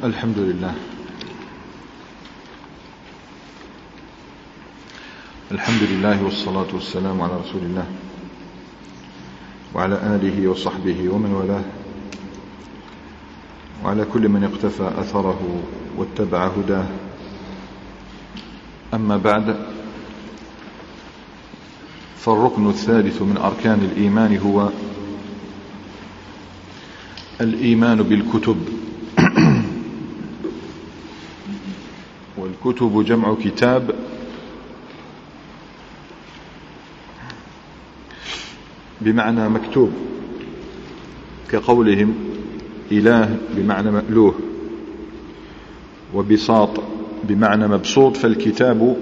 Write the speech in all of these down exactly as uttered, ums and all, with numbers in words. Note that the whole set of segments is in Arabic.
الحمد لله الحمد لله والصلاة والسلام على رسول الله وعلى آله وصحبه ومن والاه وعلى كل من اقتفى أثره واتبع هداه. أما بعد، فالركن الثالث من أركان الإيمان هو الإيمان بالكتب. والكتب جمع كتاب، بمعنى مكتوب، كقولهم إله بمعنى مألوه، وبساط بمعنى مبسوط، فالكتاب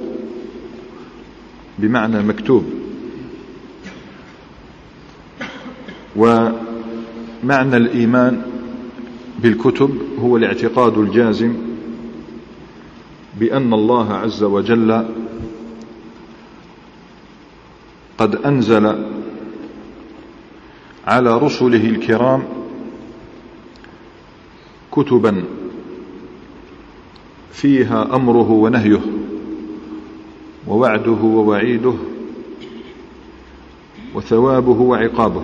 بمعنى مكتوب. ومعنى الإيمان بالكتب هو الاعتقاد الجازم بأن الله عز وجل قد أنزل على رسله الكرام كتبا فيها أمره ونهيه ووعده ووعيده وثوابه وعقابه.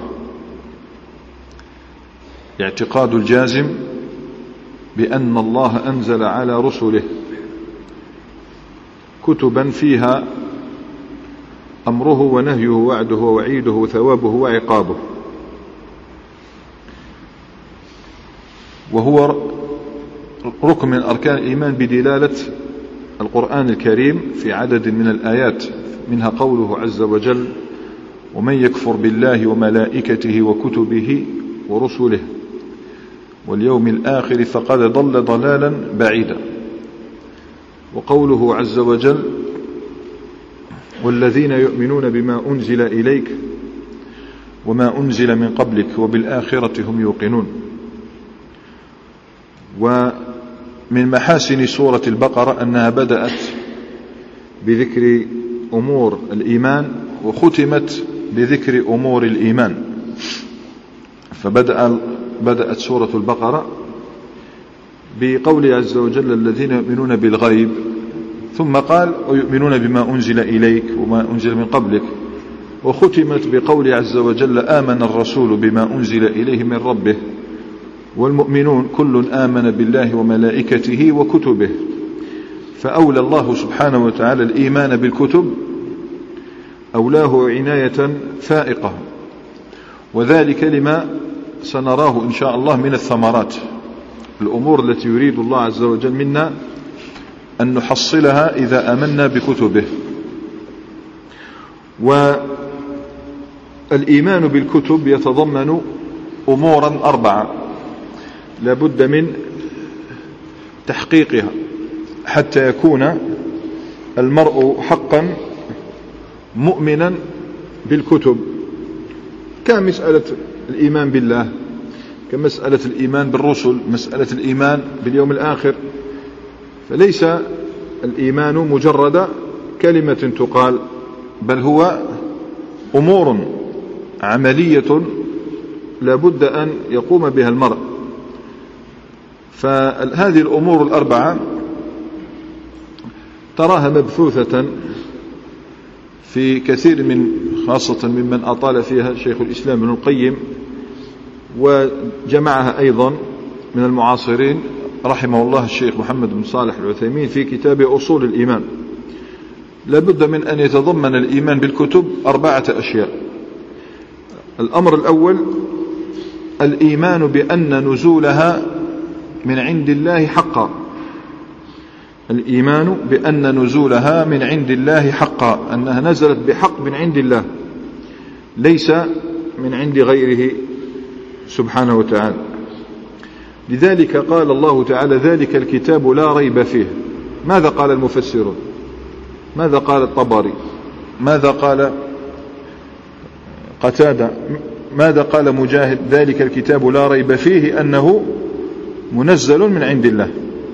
اعتقاد الجازم بأن الله أنزل على رسله كتبا فيها أمره ونهيه ووعده ووعيده وثوابه وعقابه، وهو ركن من أركان الإيمان بدلالة القرآن الكريم في عدد من الآيات، منها قوله عز وجل: ومن يكفر بالله وملائكته وكتبه ورسله واليوم الآخر فقد ضل ضلالا بعيدا. وقوله عز وجل: والذين يؤمنون بما أنزل إليك وما أنزل من قبلك وبالآخرة هم يوقنون. ومن محاسن سورة البقرة أنها بدأت بذكر أمور الإيمان وختمت بذكر أمور الإيمان، فبدأ بدأت سورة البقرة بقول عز وجل: الذين يؤمنون بالغيب، ثم قال: ويؤمنون بما أنزل إليك وما أنزل من قبلك، وختمت بقول عز وجل: آمن الرسول بما أنزل إليه من ربه والمؤمنون كل آمن بالله وملائكته وكتبه. فأولى الله سبحانه وتعالى الإيمان بالكتب، أولاه عناية فائقة، وذلك لما سنراه إن شاء الله من الثمرات، الأمور التي يريد الله عز وجل منا أن نحصلها إذا آمنا بكتبه. والإيمان بالكتب يتضمن أمورا أربعة لا بد من تحقيقها حتى يكون المرء حقا مؤمنا بالكتب، كمسألة الإيمان بالله، كمسألة الإيمان بالرسل، مسألة الإيمان باليوم الآخر. فليس الإيمان مجرد كلمة تقال، بل هو أمور عملية لا بد أن يقوم بها المرء. فهذه الأمور الأربعة تراها مبثوثة في كثير من، خاصة ممن أطال فيها شيخ الإسلام ابن القيم، وجمعها أيضا من المعاصرين رحمه الله الشيخ محمد بن صالح العثيمين في كتاب أصول الإيمان. لابد من أن يتضمن الإيمان بالكتب أربعة أشياء. الأمر الأول: الإيمان بأن نزولها من عند الله حقا. الإيمان بأن نزولها من عند الله حقا، أنها نزلت بحق من عند الله، ليس من عند غيره سبحانه وتعالى. لذلك قال الله تعالى: ذلك الكتاب لا ريب فيه. ماذا قال المفسرون؟ ماذا قال الطبري؟ ماذا قال قتادة؟ ماذا قال مجاهد؟ ذلك الكتاب لا ريب فيه أنه منزل من عند الله.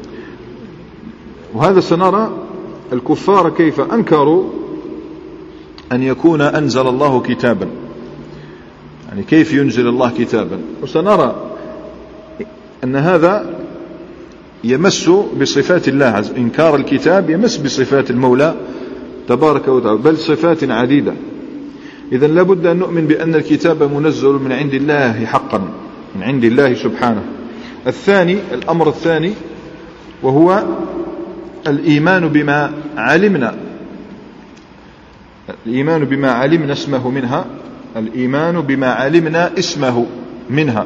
وهذا سنرى الكفار كيف أنكروا أن يكون أنزل الله كتابا، يعني كيف ينزل الله كتابا. وسنرى أن هذا يمس بصفات الله، إنكار الكتاب يمس بصفات المولى تبارك وتعالى، بل صفات عديدة. إذن لابد أن نؤمن بأن الكتاب منزل من عند الله حقا، من عند الله سبحانه. الثاني، الأمر الثاني وهو الإيمان بما علمنا، الإيمان بما علمنا اسمه منها، الإيمان بما علمنا اسمه منها،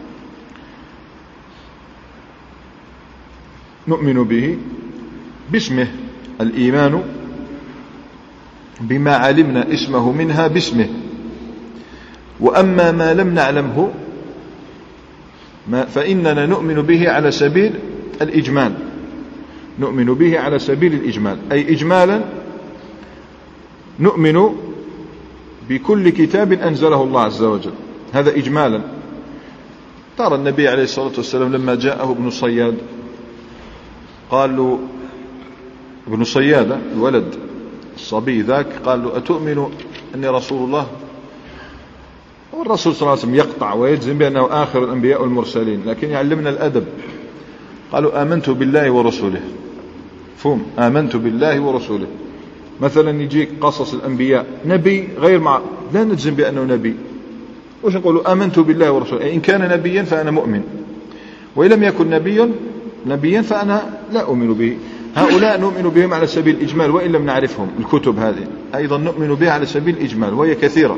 نؤمن به باسمه، الإيمان بما علمنا اسمه منها باسمه. وأما ما لم نعلمه فإننا نؤمن به على سبيل الإجمال، نؤمن به على سبيل الإجمال، أي إجمالا نؤمن بكل كتاب أنزله الله عز وجل، هذا إجمالا. ترى النبي عليه الصلاة والسلام لما جاءه ابن صياد قال له، ابن صياد الولد الصبي ذاك، قال له أتؤمن أني رسول الله؟ والرسول صلى الله عليه وسلم يقطع ويجزم بأنه آخر الأنبياء والمرسلين، لكن يعلمنا الأدب. قالوا آمنت بالله ورسوله، فهم آمنت بالله ورسوله. مثلا يجيك قصص الأنبياء، نبي غير مع لا نجزم بأنه نبي، وش نقولوا آمنت بالله ورسوله، إن كان نبيا فأنا مؤمن، وإن لم يكن نبي نبيا فأنا لا أؤمن به. هؤلاء نؤمن بهم على سبيل الإجمال وإن لم نعرفهم. الكتب هذه أيضا نؤمن بها على سبيل الإجمال وهي كثيرة.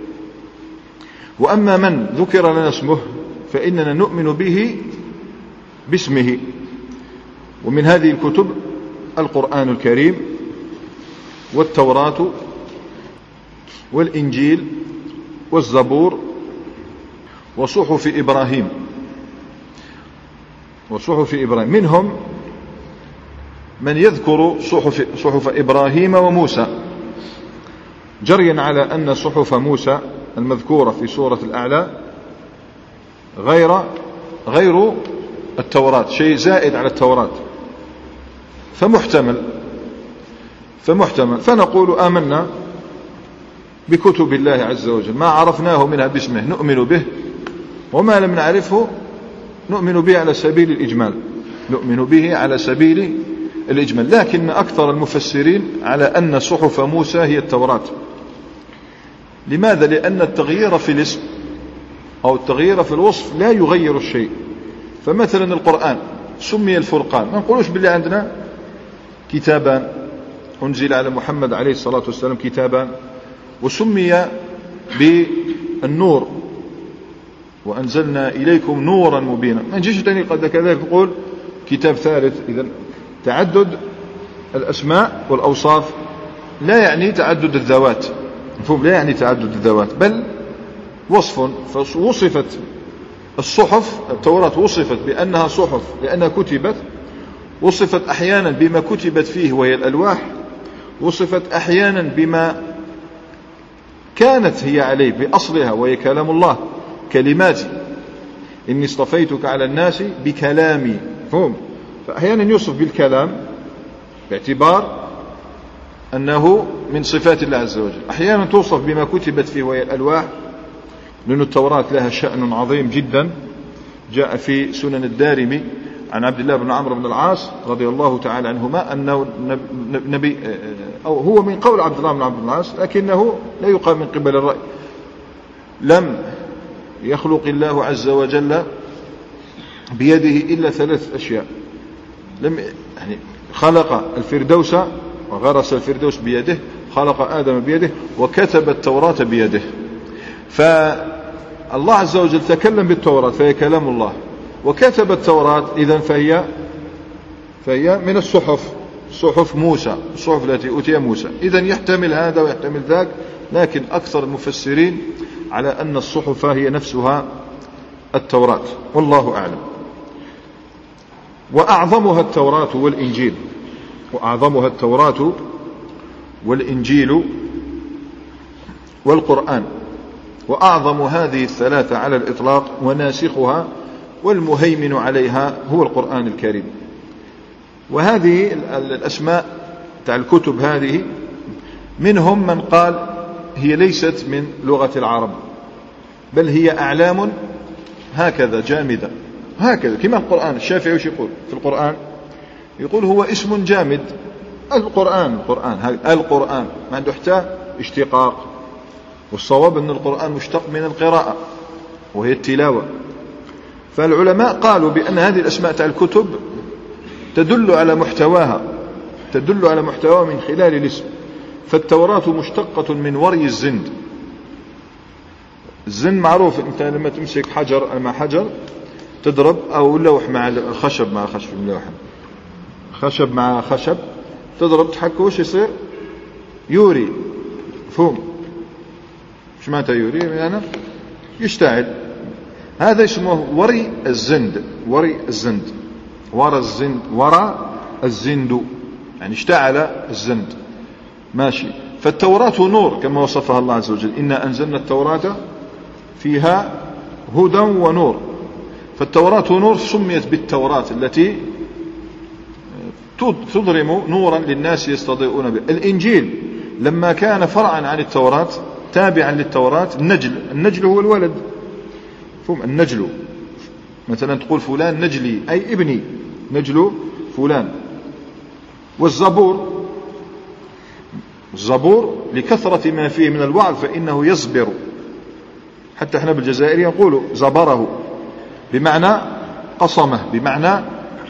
وأما من ذكر لنا اسمه فإننا نؤمن به باسمه. ومن هذه الكتب القرآن الكريم والتوراة والإنجيل والزبور وصحف إبراهيم، وصحف إبراهيم منهم من يذكر صحف, صحف إبراهيم وموسى، جريا على أن صحف موسى المذكورة في سورة الأعلى غير غير التوراة، شيء زائد على التوراة، فمحتمل فمحتمل فنقول آمنا بكتب الله عز وجل، ما عرفناه منها باسمه نؤمن به، وما لم نعرفه نؤمن به على سبيل الإجمال، نؤمن به على سبيل الإجمال. لكن أكثر المفسرين على أن صحف موسى هي التوراة. لماذا؟ لأن التغيير في الاسم أو التغيير في الوصف لا يغير الشيء. فمثلا القرآن سمي الفرقان، ما نقولوش بالله عندنا كتابان أنزل على محمد عليه الصلاة والسلام كتابان، وسمي بالنور وأنزلنا إليكم نورا مبينا، ما نجيش تاني قد كذلك نقول كتاب ثالث. إذن تعدد الأسماء والأوصاف لا يعني تعدد الذوات، مفهوم؟ لا يعني تعدد الذوات، بل وصف. فوصفت الصحف، التوراة وصفت بأنها صحف لأنها كتبت، وصفت أحيانا بما كتبت فيه وهي الألواح، وصفت أحيانا بما كانت هي عليه بأصلها وهي كلام الله، كلماتي إني اصطفيتك على الناس بكلامي، فهم؟ فأحيانا يوصف بالكلام باعتبار أنه من صفات الله عز وجل، أحيانا توصف بما كتبت فيه وهي الألواح، لأن التوراة لها شأن عظيم جدا. جاء في سنن الدارمي عن عبد الله بن عمرو بن العاص رضي الله تعالى عنهما أنه نبي، أو هو من قول عبد الله بن عمرو بن العاص لكنه لا يقال من قبل الرأي، لم يخلق الله عز وجل بيده إلا ثلاث أشياء. لم يعني خلق الفردوس وغرس الفردوس بيده، خلق آدم بيده، وكتب التوراة بيده. فالله عز وجل تكلم بالتوراة فهي كلام الله، وكتب التوراة إذن فهي فهي من الصحف، صحف موسى، الصحف التي أوتي موسى. إذن يحتمل هذا ويحتمل ذاك، لكن أكثر المفسرين على أن الصحف هي نفسها التوراة، والله أعلم. وأعظمها التوراة والإنجيل، وأعظمها التوراة والإنجيل والقرآن، وأعظم هذه الثلاثة على الإطلاق وناسخها والمهيمن عليها هو القرآن الكريم. وهذه الأسماء تاع الكتب هذه منهم من قال هي ليست من لغة العرب، بل هي أعلام هكذا جامدة هكذا كما القرآن. الشافعي وش يقول في القرآن؟ يقول هو اسم جامد. القرآن القرآن القرآن ما عنده حتى اشتقاق، والصواب أن القرآن مشتق من القراءة وهي التلاوة. فالعلماء قالوا بأن هذه الأسماء تاع الكتب تدل على محتواها تدل على محتواها من خلال الاسم. فالتوراة مشتقة من وري الزند. الزند معروف، أنت لما تمسك حجر مع حجر تضرب، أو لوح مع خشب مع خشب لوح خشب مع خشب تضرب تحك وش يصير؟ يوري. فهم مش معناتها يوري يعني يشتعل. هذا اسمه وري الزند. وري الزند ورى الزند ورى الزند يعني اشتعل الزند. ماشي. فالتوراة نور كما وصفها الله عز وجل: إنا أنزلنا التوراة فيها هدى ونور. فالتوراة نور، سميت بالتوراة التي تضرم نورا للناس يستضيئون به. الإنجيل لما كان فرعا عن التوراة تابعا للتوراة، النجل النجل هو الولد. فهم النجل، مثلا تقول فلان نجلي أي ابني، نجل فلان. والزبور الزبور لكثرة ما فيه من الوعظ فإنه يصبر. حتى احنا بالجزائر يقولوا زبره، بمعنى قصمه، بمعنى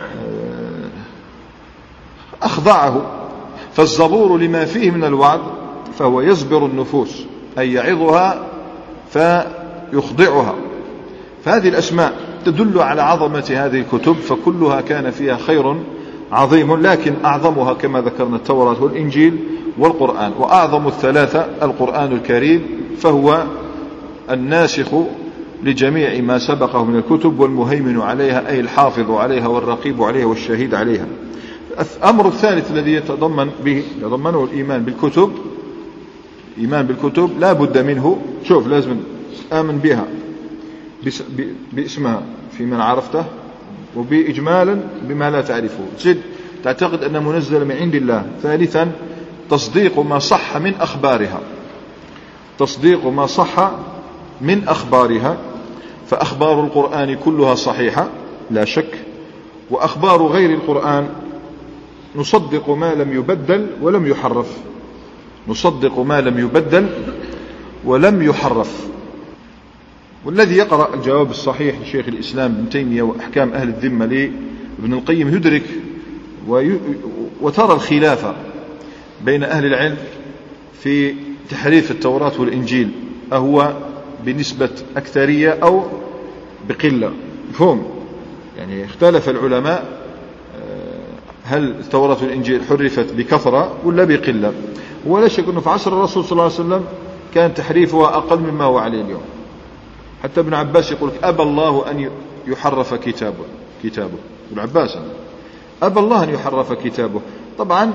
أخضعه. فالزبور لما فيه من الوعظ فهو يصبر النفوس، أي يعظها فيخضعها. فهذه الأسماء تدل على عظمة هذه الكتب، فكلها كان فيها خير عظيم، لكن أعظمها كما ذكرنا التوراة والإنجيل والقرآن. وأعظم الثلاثة القرآن الكريم، فهو الناسخ لجميع ما سبقه من الكتب والمهيمن عليها، أي الحافظ عليها والرقيب عليها والشهيد عليها. الأمر الثالث الذي يتضمن به يتضمنه الإيمان بالكتب، إيمان بالكتب لا بد منه. شوف، لازم آمن بها باسمها في من عرفته، وبإجمالا بما لا تعرفه. تجد تعتقد أن منزل من عند الله. ثالثا تصديق ما صح من أخبارها تصديق ما صح من أخبارها فأخبار القرآن كلها صحيحة لا شك، وأخبار غير القرآن نصدق ما لم يبدل ولم يحرف نصدق ما لم يبدل ولم يحرف. والذي يقرأ الجواب الصحيح لشيخ الإسلام ابن تيمية وأحكام أهل الذمة لابن القيم يدرك وي... وترى الخلافة بين أهل العلم في تحريف التوراة والإنجيل، أهو بنسبة أكثرية أو بقلة. فهم يعني اختلف العلماء هل التوراة والإنجيل حرفت بكثرة ولا بقلة. ولا شك أنه في عصر الرسول صلى الله عليه وسلم كان تحريفها أقل مما هو عليه اليوم. حتى ابن عباس يقول أبى الله أن يحرف كتابه كتابه ابن عباس أبى الله أن يحرف كتابه. طبعا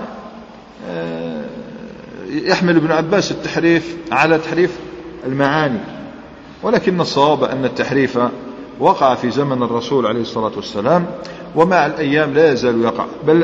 يحمل ابن عباس التحريف على تحريف المعاني، ولكن الصواب أن التحريف وقع في زمن الرسول عليه الصلاة والسلام، ومع الأيام لا يزال يقع. بل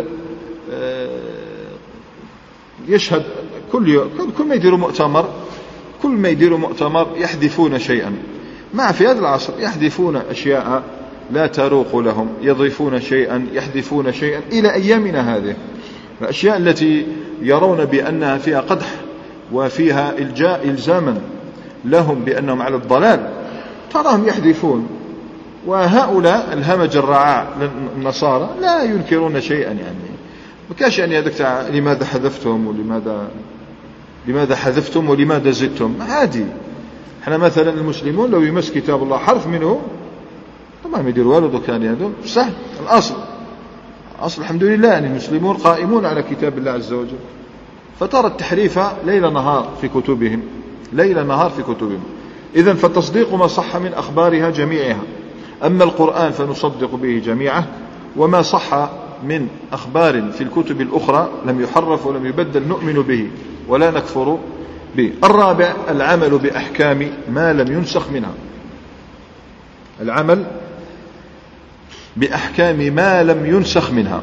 يشهد كل كل ما يديروا مؤتمر كل ما يديروا مؤتمر يحذفون شيئا. مع في هذا العصر يحذفون أشياء لا تروق لهم، يضيفون شيئا يحذفون شيئا إلى أيامنا هذه. الأشياء التي يرون بأنها فيها قدح وفيها إلجاء إلزاما لهم بأنهم على الضلال تراهم يحذفون. وهؤلاء الهمج الرعاع النصارى لا ينكرون شيئا، يعني بكاش يعني هذاك لماذا حذفتم ولماذا لماذا حذفتم ولماذا زدتم، عادي. احنا مثلا المسلمون لو يمس كتاب الله حرف منه طبعا ما يدير والو، كان هذا صح الأصل أصل الحمد لله يعني المسلمون قائمون على كتاب الله عز وجل. فترى التحريف ليل نهار في كتبهم ليل نهار في كتبهم. إذن فتصديق ما صح من أخبارها جميعها. أما القرآن فنصدق به جميعه، وما صح من أخبار في الكتب الأخرى لم يحرف ولم يبدل نؤمن به ولا نكفر به. الرابع العمل بأحكام ما لم ينسخ منها العمل بأحكام ما لم ينسخ منها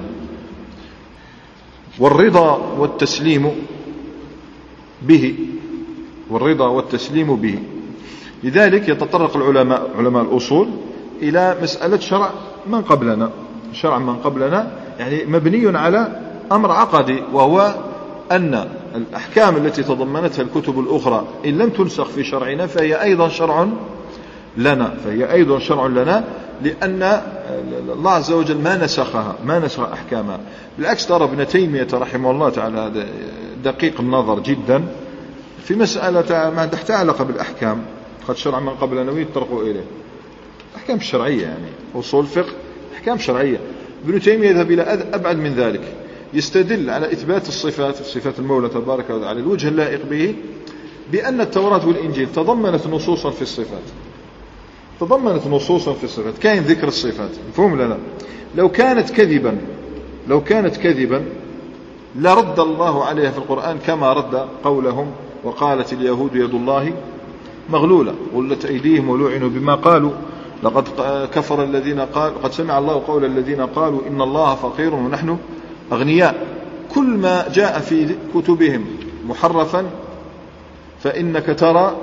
والرضا والتسليم به والرضا والتسليم به. لذلك يتطرق العلماء علماء الأصول إلى مسألة شرع من قبلنا، شرع من قبلنا يعني مبني على أمر عقدي، وهو أن الأحكام التي تضمنتها الكتب الأخرى إن لم تنسخ في شرعنا فهي أيضا شرع لنا، فهي أيضا شرع لنا، لأن الله عز وجل ما نسخها، ما نسخ أحكامها. بالعكس ترى ابن تيمية رحمه الله تعالى دقيق النظر جدا في مسألة ما تحت علاقة بالأحكام، قد شرع من قبلنا ويتطرقوا إليه أحكام الشرعية، يعني أصول فقه أحكام شرعية. ابن تيمية يذهب إلى أبعد من ذلك، يستدل على إثبات الصفات، صفات المولى تبارك وتعالى على الوجه اللائق به، بأن التوراة والإنجيل تضمنت نصوصا في الصفات، تضمنت نصوصا في الصفات، كاين ذكر الصفات، مفهوم لنا. لو كانت كذبا لو كانت كذبا لرد الله عليها في القرآن كما رد قولهم وقالت اليهود يد الله مغلولة غلت أيديهم ولعنوا بما قالوا لقد كفر الذين قال قد سمع الله قول الذين قالوا إن الله فقير ونحن أغنياء. كل ما جاء في كتبهم محرفا فإنك ترى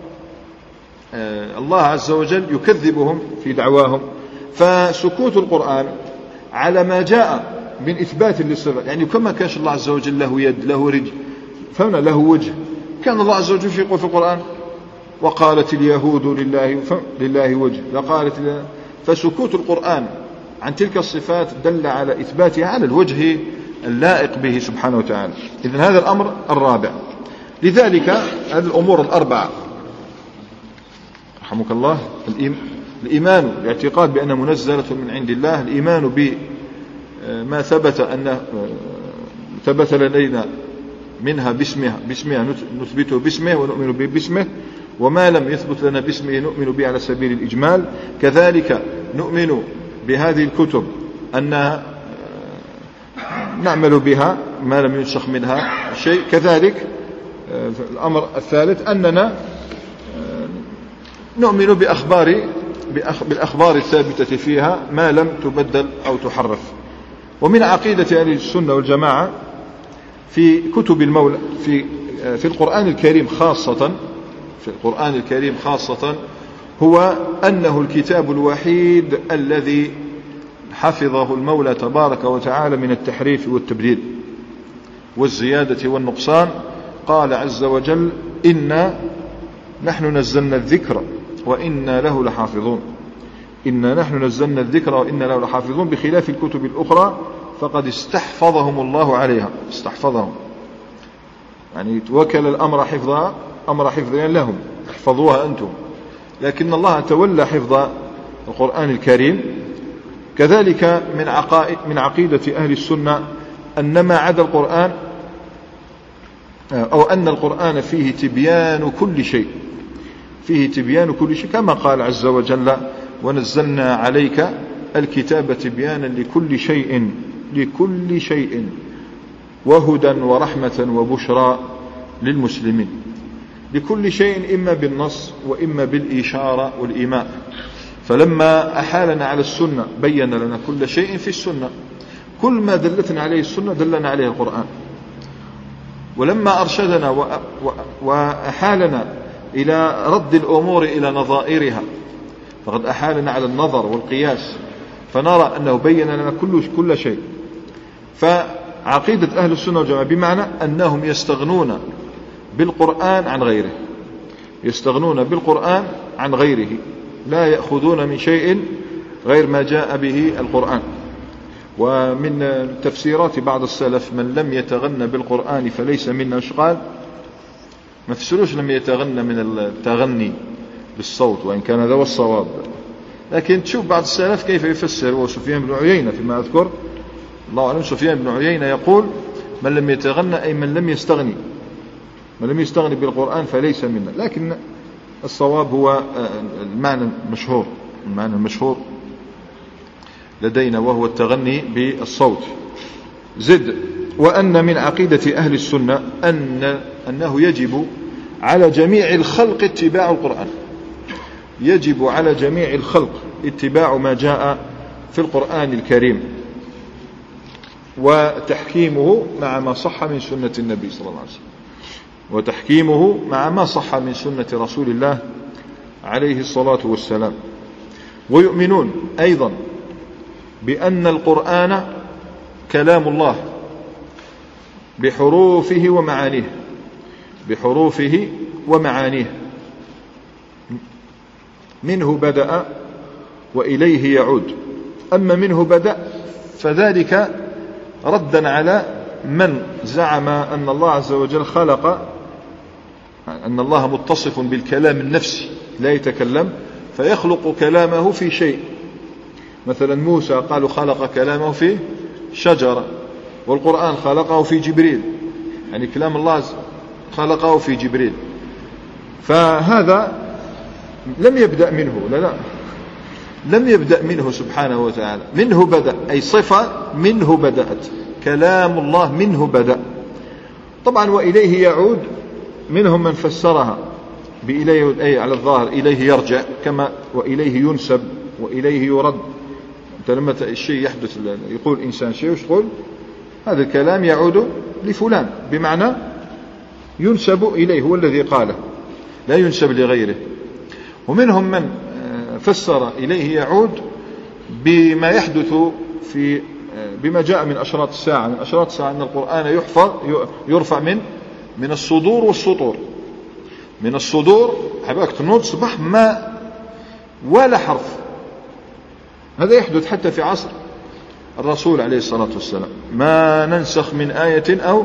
الله عز وجل يكذبهم في دعواهم. فسكوت القرآن على ما جاء من إثبات للصفات، يعني كما كانش الله عز وجل له يد له رجل فهنا له وجه، كان الله عز وجل يقول في القرآن وقالت اليهود لله لله وجه لقالت، فسكوت القرآن عن تلك الصفات دل على إثباتها على الوجه اللائق به سبحانه وتعالى. إذن هذا الأمر الرابع. لذلك هذه الأمور الأربعة رحمك الله: الإيمان الاعتقاد بأنها منزلة من عند الله، الإيمان بما ثبت أنه ثبت لدينا منها باسمها باسمها نثبته باسمه ونؤمن به باسمه، وما لم يثبت لنا باسمه نؤمن به على سبيل الإجمال. كذلك نؤمن بهذه الكتب أنها نعمل بها ما لم ينسخ منها شيء. كذلك الأمر الثالث أننا نؤمن بأخبار بالأخبار الثابتة فيها ما لم تبدل أو تحرف. ومن عقيدة أهل السنة والجماعة في كتب المولى في في القرآن الكريم خاصة في القرآن الكريم خاصة هو أنه الكتاب الوحيد الذي حفظه المولى تبارك وتعالى من التحريف والتبديل والزيادة والنقصان. قال عز وجل: إنا نحن نزلنا الذكر وإنا له لحافظون. إنا نحن نزلنا الذكر وإنا له لحافظون، بخلاف الكتب الأخرى فقد استحفظهم الله عليها، استحفظهم يعني توكل الأمر حفظها أمر حفظها لهم، احفظوها أنتم، لكن الله تولى حفظ القرآن الكريم. كذلك من عقائد من عقيدة أهل السنة أن ما عدا القرآن أو أن القرآن فيه تبيان كل شيء، فيه تبيان كل شيء، كما قال عز وجل: ونزلنا عليك الكتاب تبيانا لكل شيء لكل شيء وهدى ورحمة وبشرى للمسلمين. لكل شيء إما بالنص وإما بالإشارة والإيماء. فلما أحالنا على السنة بين لنا كل شيء في السنة، كل ما دلتنا عليه السنة دلنا عليه القرآن. ولما أرشدنا وأحالنا إلى رد الأمور إلى نظائرها فقد أحالنا على النظر والقياس، فنرى أنه بين لنا كل كل شيء. فعقيدة أهل السنة والجماعة بمعنى أنهم يستغنون بالقرآن عن غيره، يستغنون بالقرآن عن غيره، لا يأخذون من شيء غير ما جاء به القرآن. ومن تفسيرات بعض السلف: من لم يتغنى بالقرآن فليس منا. قال ما فسروش لم يتغنى من التغني بالصوت، وإن كان هذا هو الصواب، لكن تشوف بعض السلف كيف يفسر. وسفيان بن عيينة فيما أذكر الله أعلم، سفيان بن عيينة يقول: من لم يتغنى أي من لم يستغني، من لم يستغني بالقرآن فليس منا. لكن الصواب هو المعنى المشهور، المعنى المشهور لدينا وهو التغني بالصوت. زد: وأن من عقيدة أهل السنة أن أنه يجب على جميع الخلق اتباع القرآن، يجب على جميع الخلق اتباع ما جاء في القرآن الكريم وتحكيمه مع ما صح من سنة النبي صلى الله عليه وسلم، وتحكيمه مع ما صح من سنة رسول الله عليه الصلاة والسلام. ويؤمنون أيضا بأن القرآن كلام الله بحروفه ومعانيه بحروفه ومعانيه منه بدأ وإليه يعود. أما منه بدأ فذلك ردا على من زعم أن الله عز وجل خلق، أن الله متصف بالكلام النفسي لا يتكلم فيخلق كلامه في شيء. مثلا موسى قالوا خلق كلامه في شجرة، والقرآن خلقه في جبريل، يعني كلام الله خلقه في جبريل. فهذا لم يبدأ منه، لا لا لم يبدأ منه سبحانه وتعالى، منه بدأ أي صفة منه بدأت، كلام الله منه بدأ. طبعا وإليه يعود منهم من فسرها بإليه أي على الظاهر إليه يرجع، كما وإليه ينسب وإليه يرد. أنت لما الشيء يحدث يقول إنسان شيء وش تقول؟ هذا الكلام يعود لفلان، بمعنى ينسب إليه، هو الذي قاله لا ينسب لغيره. ومنهم من فسر إليه يعود بما يحدث في بما جاء من أشراط الساعة. من أشراط الساعة أن القرآن يحفظ يرفع من من الصدور والسطور. من الصدور حباك تنوض صباح ما ولا حرف، هذا يحدث حتى في عصر الرسول عليه الصلاة والسلام. ما ننسخ من آية أو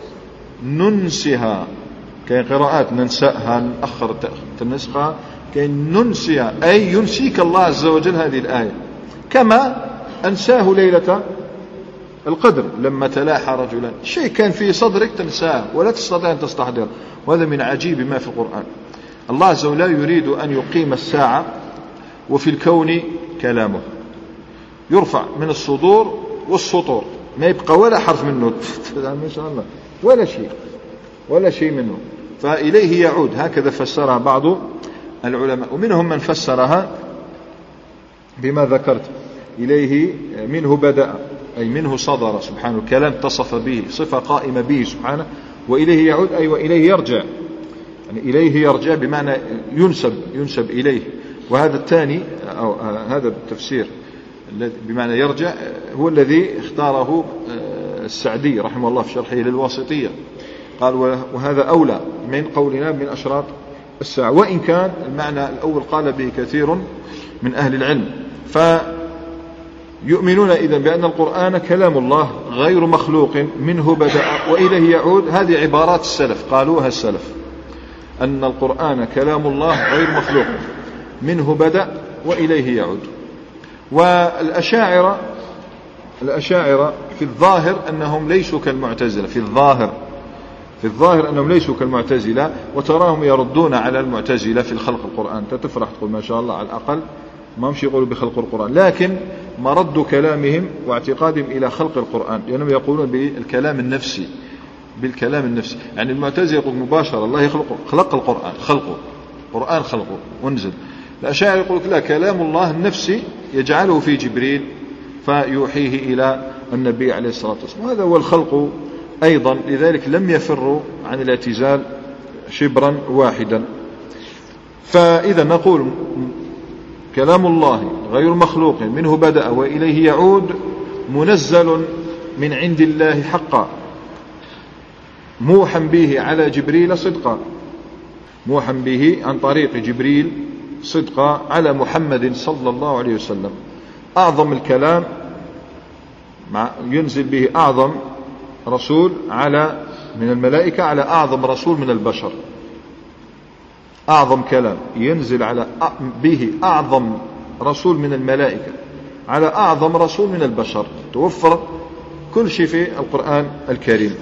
ننسها، كاين قراءات ننسأها نأخر تنسخها، كاين ننسيها أي ينسيك الله عز وجل هذه الآية، كما أنساه ليلة القدر لما تلاحى رجلان، شيء كان في صدرك تنساه ولا تستطيع أن تستحضر. وهذا من عجيب ما في القرآن. الله عز وجل يريد أن يقيم الساعة وفي الكون كلامه يرفع من الصدور والسطور، ما يبقى ولا حرف منه ما شاء الله ولا شيء ولا شيء منه. فإليه يعود، هكذا فسرها بعض العلماء. ومنهم من فسرها بما ذكرت، إليه منه بدأ أي منه صدر سبحانه، الكلام اتصف به، صفة قائمة به سبحانه. وإليه يعود أي وإليه يرجع، يعني إليه يرجع بمعنى ينسب ينسب إليه. وهذا الثاني أو هذا التفسير بمعنى يرجع هو الذي اختاره السعدي رحمه الله في شرحه للواسطية، قال وهذا أولى من قولنا من أشراط الساعة، وإن كان المعنى الأول قال به كثير من أهل العلم. فيؤمنون إذن بأن القرآن كلام الله غير مخلوق، منه بدأ وإليه يعود. هذه عبارات السلف قالوها السلف، أن القرآن كلام الله غير مخلوق، منه بدأ وإليه يعود. والأشاعرة الأشاعرة في الظاهر أنهم ليسوا كالمعتزلة، في الظاهر في الظاهر أنهم ليسوا كالمعتزلة، وتراهم يردون على المعتزلة في الخلق القرآن. تتفرح تقول ما شاء الله على الأقل ما مش يقولوا بخلق القرآن، لكن مرد كلامهم واعتقادهم إلى خلق القرآن، لأنهم يعني يقولون بالكلام النفسي بالكلام النفسي يعني المعتزلة يقول مباشرة الله يخلق خلق القرآن خلقه القرآن خلقه وانزل. الأشاعرة يقول لا، كلام الله النفسي يجعله في جبريل فيوحيه إلى النبي عليه الصلاة والسلام، وهذا هو الخلق أيضا. لذلك لم يفروا عن الاعتزال شبرا واحدا. فإذا نقول كلام الله غير مخلوق، منه بدأ وإليه يعود، منزل من عند الله حقا، موحى به على جبريل صدقا، موحى به عن طريق جبريل صدقا على محمد صلى الله عليه وسلم. أعظم الكلام مع ينزل به أعظم رسول على من الملائكة على أعظم رسول من البشر. أعظم كلام ينزل على به أعظم رسول من الملائكة على أعظم رسول من البشر، توفر كل شيء في القرآن الكريم.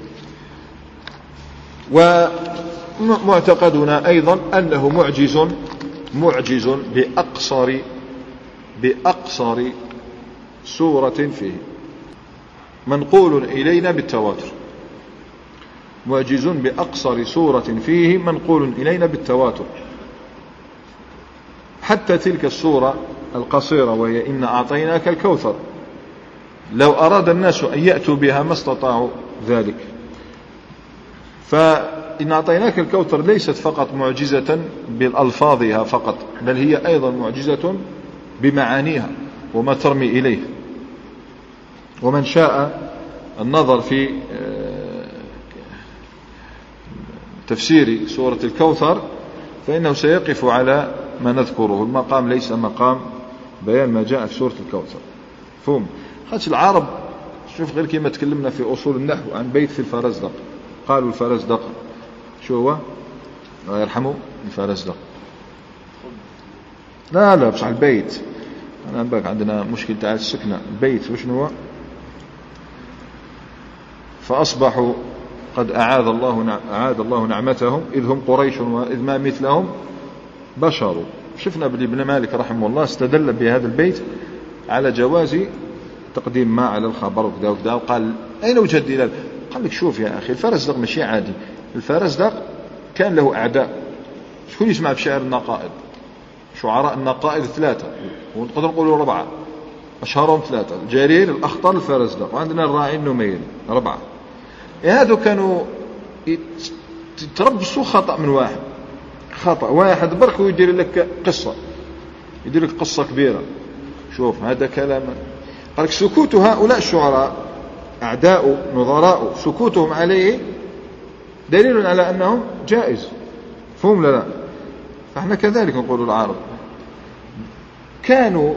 ومعتقدنا أيضا أنه معجز معجز بأقصر بأقصر سورة فيه، منقول إلينا بالتواتر، معجز بأقصر سورة فيه منقول إلينا بالتواتر. حتى تلك السورة القصيرة وهي إن أعطيناك الكوثر، لو أراد الناس أن يأتوا بها ما استطاعوا ذلك. فإن أعطيناك الكوثر ليست فقط معجزة بألفاظها فقط، بل هي أيضا معجزة بمعانيها وما ترمي إليه. ومن شاء النظر في تفسير سورة الكوثر فإنه سيقف على ما نذكره. المقام ليس مقام بيان ما جاء في سورة الكوثر. فهم خاطش العرب، شوف غير كما تكلمنا في أصول النحو عن بيت في الفرزدق، قالوا الفرزدق شو هو؟ الله يرحمه الفرزدق. لا لا بصح البيت، أنا باك عندنا مشكلة تاع السكنة. البيت وشنو هو؟ فأصبحوا قد أعاد الله أعاد الله نعمتهم إذ هم قريش وإذ ما مثلهم بشر. شفنا بلي ابن مالك رحمه الله استدل بهذا البيت على جواز تقديم ما على الخبر وكذا وكذا، وقال أين وجه الدلال؟ قال لك شوف يا أخي، الفرزدق ماشي عادي. الفرزدق كان له أعداء. شكون يسمع بشعر النقائد؟ شعراء النقائد ثلاثة، ونقدر نقولوا أربعة، أشهرهم ثلاثة: الجرير، الأخطل، الفرزدق، وعندنا الراعي النميري، أربعة. هذو كانوا يتربصوا خطأ من واحد، خطأ واحد برك ويدير لك قصة، يدير لك قصة كبيرة. شوف هذا كلام. قال لك سكوت هؤلاء الشعراء أعداء نظراء، سكوتهم عليه دليل على أنهم جائز. فهم لا لا؟ فاحنا كذلك نقول العرب كانوا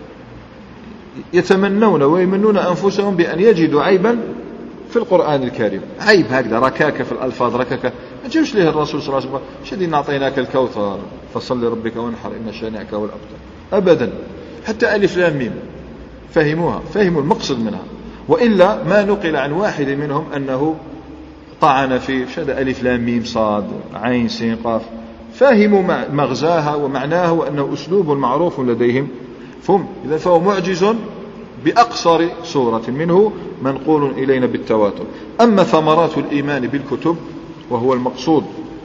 يتمنون ويمنون أنفسهم بأن يجدوا عيبا في القرآن الكريم، عيب هكذا، ركاكة في الألفاظ، ركاكة. ما جاوش ليه الرسول صلى الله عليه وسلم شدينا أعطيناك الكوثر فصل لربك وانحر إن شانئك هو الأبتر؟ أبدا. حتى ألف لام ميم فهموها، فهموا المقصد منها. وإلا ما نقل عن واحد منهم أنه طعن في شد ألف لام ميم صاد عين سين قاف. فهموا مغزاها ومعناها وأنه أسلوب معروف لديهم. فهم إذا فهو معجز بأقصر سورة منه منقول إلينا بالتواتر. أما ثمرات الإيمان بالكتب وهو المقصود،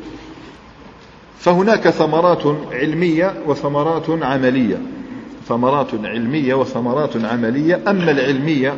فهناك ثمرات علمية وثمرات عملية. ثمرات علمية وثمرات عملية. أما العلمية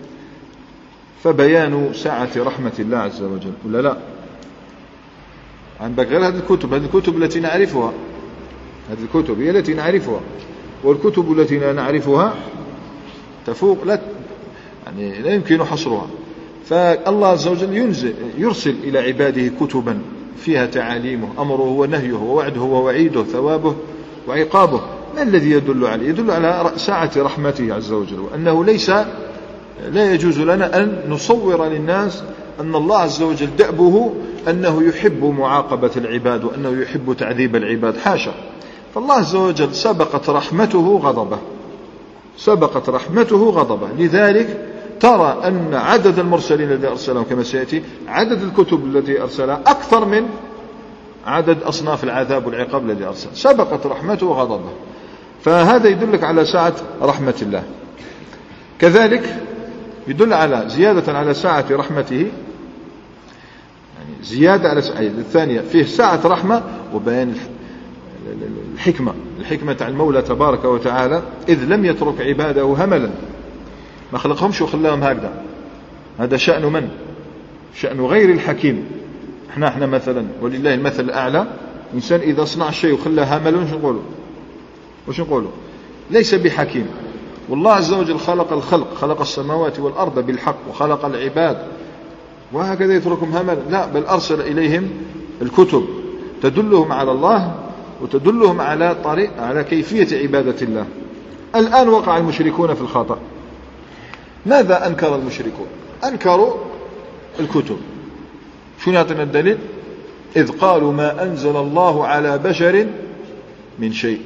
فبيان سعة رحمة الله عز وجل، ولا لا؟ عندك غير هذه الكتب، هذه الكتب التي نعرفها، هذه الكتب هي التي نعرفها، والكتب التي لا نعرفها تفوق، لا يعني لا يمكن حصرها. فالله عز وجل ينزل يرسل إلى عباده كتبا فيها تعاليمه، أمره ونهيه ووعده ووعيده، ثوابه وعقابه. ما الذي يدل عليه؟ يدل على سعة رحمته عز وجل، وأنه ليس لا يجوز لنا أن نصور للناس أن الله عز وجل دأبه أنه يحب معاقبة العباد وأنه يحب تعذيب العباد، حاشا. فالله عز وجل سبقت رحمته غضبه، سبقت رحمته غضبه. لذلك ترى أن عدد المرسلين الذي أرسلهم كما سيأتي، عدد الكتب التي أرسلها أكثر من عدد أصناف العذاب والعقاب الذي أرسل. سبقت رحمته غضبه. فهذا يدلك على سعة رحمة الله. كذلك يدل على زيادة على سعة رحمته، يعني زيادة على سعة الثانية فيه سعة رحمة وبيان الحكمة، الحكمة على المولى تبارك وتعالى، إذ لم يترك عباده هملا، ما خلقهمش وخلاهم هكذا. هذا شأن من؟ شأن غير الحكيم. احنا احنا مثلا ولله المثل الأعلى، إنسان إذا صنع شيء وخلاه همل وش نقوله؟ وش نقوله؟ ليس بحكيم. والله عز وجل خلق الخلق، خلق السماوات والأرض بالحق، وخلق العباد، وهكذا يتركهم هملا؟ لا، بل أرسل إليهم الكتب تدلهم على الله وتدلهم على طريق على كيفية عبادة الله. الآن وقع المشركون في الخطأ. ماذا أنكر المشركون؟ أنكروا الكتب. شو يعطينا الدليل؟ إذ قالوا ما أنزل الله على بشر من شيء،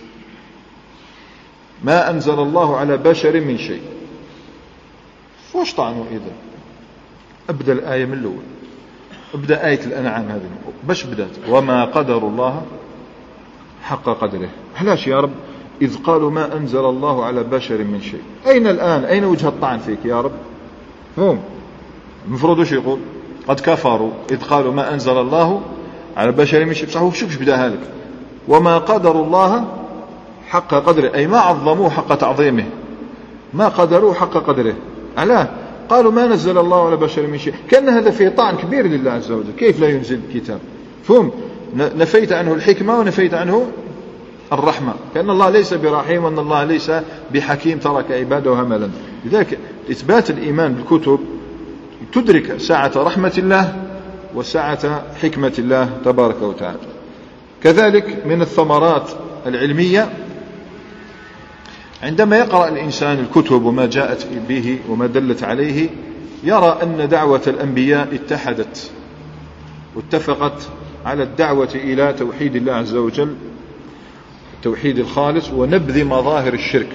ما أنزل الله على بشر من شيء. وش طعنوا إذا؟ أبدأ الآية من الأول، أبدأ آية الأنعام هذه باش بدأت وما قدر الله حق قدره. علاش يا رب إذ قالوا ما أنزل الله على بشر من شيء؟ أين الآن أين وجه الطعن فيك يا رب؟ هم المفروض وش يقول؟ قد كفروا إذ قالوا ما أنزل الله على بشر من شيء. بصح هو شوف بدأ هالك وما قدر الله حق قدره، أي ما عظموه حق تعظيمه، ما قدروه حق قدره. علاه؟ قالوا ما نزل الله على بشر من شيء، كان هذا فيه طعن كبير لله عز وجل. كيف لا ينزل كتاب؟ فهم نفيت عنه الحكمة ونفيت عنه الرحمة، كأن الله ليس برحيم وأن الله ليس بحكيم ترك عباده هملا. لذلك إثبات الإيمان بالكتب تدرك ساعة رحمة الله وساعة حكمة الله تبارك وتعالى. كذلك من الثمرات العلمية عندما يقرأ الإنسان الكتب وما جاءت به وما دلت عليه يرى أن دعوة الأنبياء اتحدت واتفقت على الدعوة إلى توحيد الله عز وجل، التوحيد الخالص، ونبذ مظاهر الشرك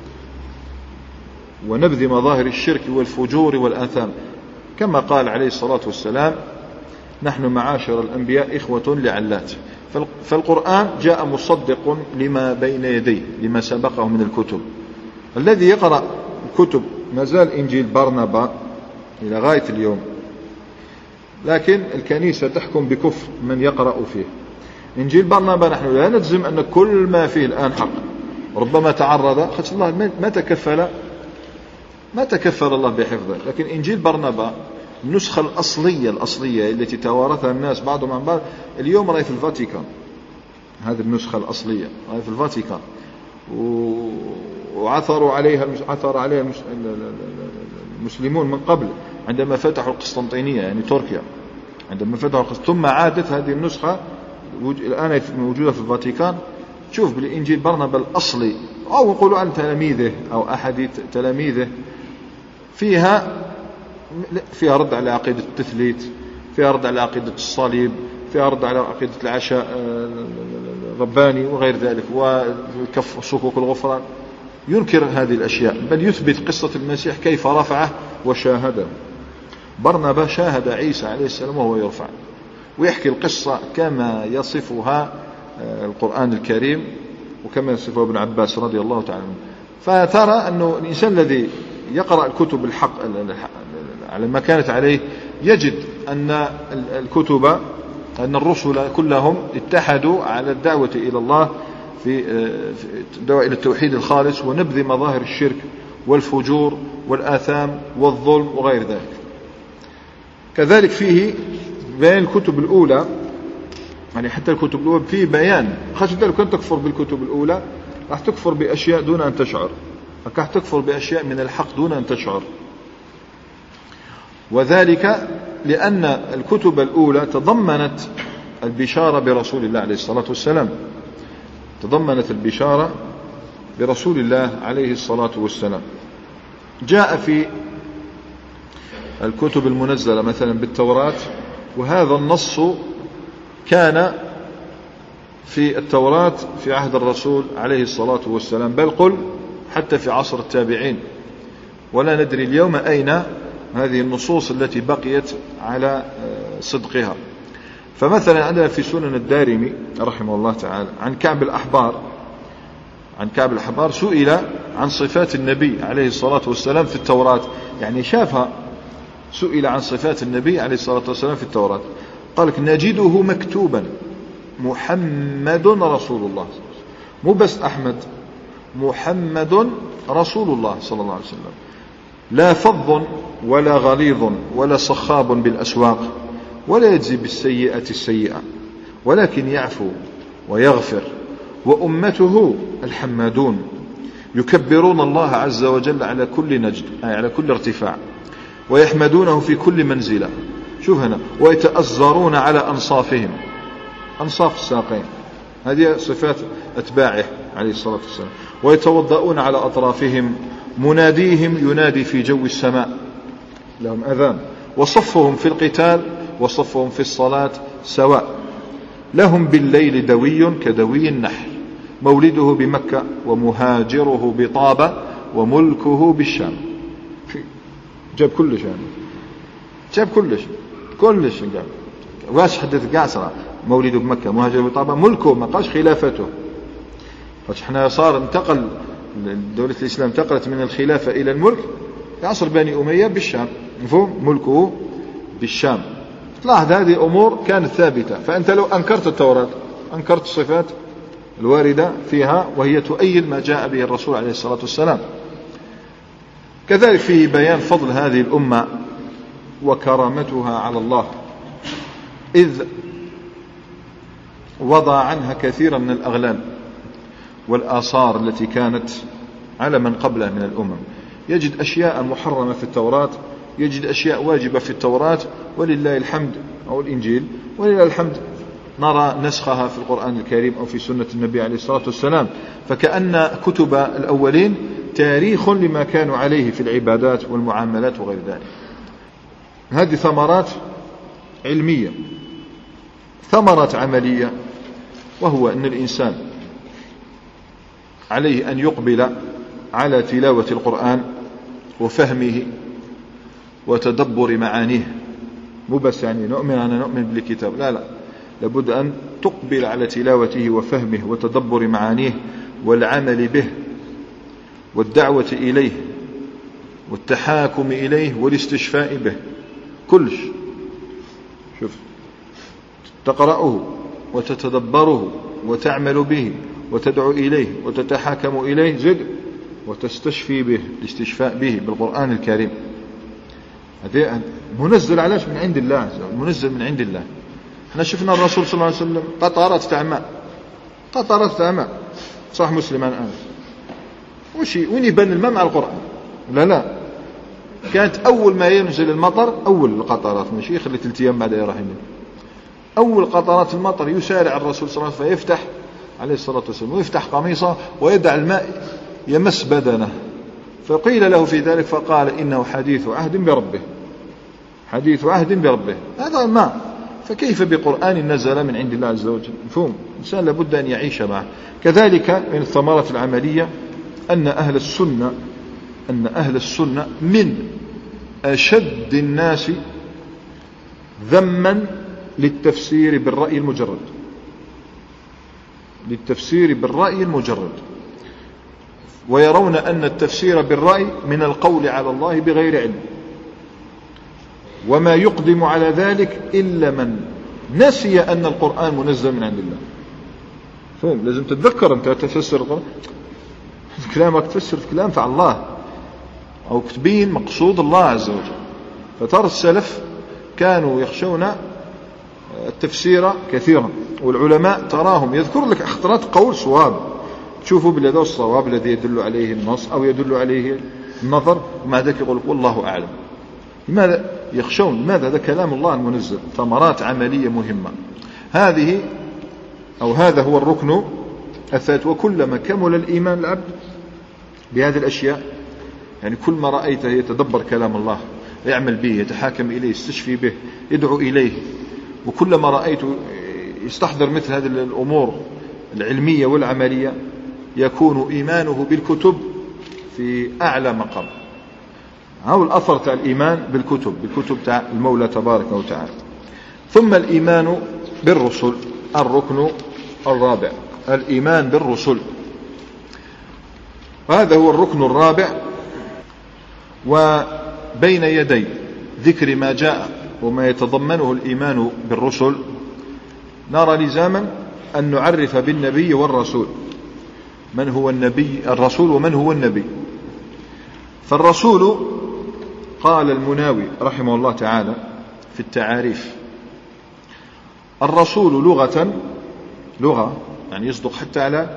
ونبذ مظاهر الشرك والفجور والآثام، كما قال عليه الصلاة والسلام: نحن معاشر الأنبياء إخوة لعلات. فالقرآن جاء مصدق لما بين يديه، لما سبقه من الكتب. الذي يقرأ الكتب ما زال إنجيل برنابا إلى غاية اليوم، لكن الكنيسة تحكم بكفر من يقرأ فيه. إنجيل برنابا نحن لا نجزم أن كل ما فيه الآن حق، ربما تعرض، خش الله ما تكفل ما تكفل الله بحفظه. لكن إنجيل برنابا النسخة الأصلية الأصلية التي توارثها الناس بعضهم عن بعض اليوم رأي في الفاتيكان، هذه النسخة الأصلية رأي في الفاتيكان، وعثروا عليها عثر عليها المسلمون من قبل عندما فتحوا القسطنطينية يعني تركيا، عندما فتحوا ثم عادت هذه النسخة الآن موجودة في الفاتيكان. شوف بالإنجيل برنابا الأصلي أو نقولوا عن تلاميذه أو أحد تلاميذه فيها فيها رد على عقيدة التثليث، فيها رد على عقيدة الصليب، فيها رد على عقيدة العشاء الرباني وغير ذلك، وكف صكوك الغفران. ينكر هذه الأشياء بل يثبت قصة المسيح كيف رفعه وشاهده. برنابا شاهد عيسى عليه السلام وهو يرفع، ويحكي القصة كما يصفها القرآن الكريم وكما يصفها ابن عباس رضي الله تعالى عنه. فترى أنه الإنسان الذي يقرأ الكتب الحق على ما كانت عليه يجد أن الكتب أن الرسل كلهم اتحدوا على الدعوة إلى الله في الدعوة إلى التوحيد الخالص ونبذ مظاهر الشرك والفجور والآثام والظلم وغير ذلك. كذلك فيه بيان الكتب الأولى، يعني حتى الكتب الأولى فيه بيان خاصة لو كنت تكفر بالكتب الأولى راح تكفر بأشياء دون أن تشعر، راح تكفر بأشياء من الحق دون أن تشعر، وذلك لأن الكتب الأولى تضمنت البشارة برسول الله عليه الصلاة والسلام، تضمنت البشارة برسول الله عليه الصلاة والسلام. جاء في الكتب المنزلة مثلا بالتوراة، وهذا النص كان في التوراة في عهد الرسول عليه الصلاة والسلام، بل قل حتى في عصر التابعين، ولا ندري اليوم أين هذه النصوص التي بقيت على صدقها. فمثلا عندنا في سنن الدارمي رحمه الله تعالى عن كعب الأحبار عن كعب الأحبار سئل عن صفات النبي عليه الصلاة والسلام في التوراة، يعني شافها، سئل عن صفات النبي عليه الصلاة والسلام في التوراة، قال لك نجده مكتوبا محمد رسول الله، مو بس أحمد، محمد رسول الله صلى الله عليه وسلم، لا فظ ولا غليظ ولا صخاب بالأسواق ولا يجزي بالسيئة السيئة ولكن يعفو ويغفر، وأمته الحمادون يكبرون الله عز وجل على كل نجد، أي على كل ارتفاع، ويحمدونه في كل منزلة. شوف هنا، ويتأزرون على أنصافهم، أنصاف الساقين، هذه صفات أتباعه عليه الصلاة والسلام، ويتوضؤون على أطرافهم، مناديهم ينادي في جو السماء، لهم أذان، وصفهم في القتال وصفهم في الصلاة سواء، لهم بالليل دوي كدوي النحل، مولده بمكة ومهاجره بطابة وملكه بالشام. جاب كلش يعني، جاب كلش كلش جاب، واش حدث قاصرة، مولده بمكة مهاجره بطابة، ملكه ما قالش خلافته، فاش احنا صار انتقل دولة الإسلام انتقلت من الخلافة إلى الملك في عصر بني أمية بالشام، مفهوم، ملكه بالشام. تلاحظ هذه أمور كانت ثابتة، فأنت لو أنكرت التوراة أنكرت الصفات الواردة فيها وهي تؤيد ما جاء به الرسول عليه الصلاة والسلام. كذلك فيه بيان فضل هذه الأمة وكرامتها على الله، إذ وضع عنها كثيرا من الأغلال والآثار التي كانت على من قبله من الأمم. يجد أشياء محرمة في التوراة، يجد أشياء واجبة في التوراة، ولله الحمد، أو الإنجيل، ولله الحمد نرى نسخها في القرآن الكريم أو في سنة النبي عليه الصلاة والسلام. فكأن كتب الأولين تاريخ لما كانوا عليه في العبادات والمعاملات وغير ذلك. هذه ثمرات علمية. ثمرات عملية، وهو أن الإنسان عليه أن يقبل على تلاوة القرآن وفهمه وتدبر معانيه. مو بس يعني نؤمن أنا نؤمن بالكتاب، لا لا، لابد أن تقبل على تلاوته وفهمه وتدبر معانيه والعمل به والدعوة إليه والتحاكم إليه والاستشفاء به. كلش شوف، تقرأه وتتدبره وتعمل به وتدعو إليه وتتحاكم إليه، زد وتستشفي به، الاستشفاء به بالقرآن الكريم. هذا منزل علاش من عند الله، منزل من عند الله. احنا شفنا الرسول صلى الله عليه وسلم قطرات تاع ماء، قطرات تاع ماء، صح مسلم الآن، وشي وين يبان الماء مع القرآن؟ لا لا، كانت أول ما ينزل المطر، أول القطرات، ماشي يخلي ثلاث أيام بعد يروح ينزل، أول قطرات المطر يسارع الرسول صلى الله عليه وسلم فيفتح عليه الصلاة والسلام ويفتح قميصه ويدع الماء يمس بدنه، فقيل له في ذلك فقال إنه حديث عهد بربه، حديث عهد بربه، هذا الماء. فكيف بقرآن نزل من عند الله عز وجل؟ مفهوم، الإنسان لابد أن يعيش معه. كذلك من الثمرات العملية أن أهل السنة أن أهل السنة من أشد الناس ذما للتفسير بالرأي المجرد، للتفسير بالرأي المجرد، ويرون أن التفسير بالرأي من القول على الله بغير علم، وما يقدم على ذلك إلا من نسي أن القرآن منزل من عند الله. فهم، لازم تتذكر أنت تفسر القرآن، كلامك تفسر في كلام فعل الله أو تبين مقصود الله عز وجل. فترى السلف كانوا يخشون التفسير كثيرا، والعلماء تراهم يذكر لك اختلاط قول صواب، تشوفوا بالذي هو الصواب الذي يدل عليه النص أو يدل عليه النظر، ومع ذلك يقول والله أعلم. لماذا يخشون؟ لماذا؟ هذا كلام الله المنزل. ثمرات عملية مهمة هذه، أو هذا هو الركن الثالث. وكلما كمل الإيمان العبد بهذه الأشياء، يعني كل ما رأيته يتدبر كلام الله، يعمل به، يتحاكم إليه، يستشفي به، يدعو إليه، وكلما رأيته يستحضر مثل هذه الأمور العلمية والعملية، يكون إيمانه بالكتب في أعلى مقام. هذا الأثر تاع الإيمان بالكتب، بالكتب تاع المولى تبارك وتعالى. ثم الإيمان بالرسل، الركن الرابع، الإيمان بالرسل، وهذا هو الركن الرابع. وبين يدي ذكر ما جاء وما يتضمنه الإيمان بالرسل، نرى لزاما أن نعرف بالنبي والرسول، من هو النبي الرسول ومن هو النبي. فالرسول قال المناوي رحمه الله تعالى في التعاريف: الرسول لغة، لغة يعني يصدق حتى على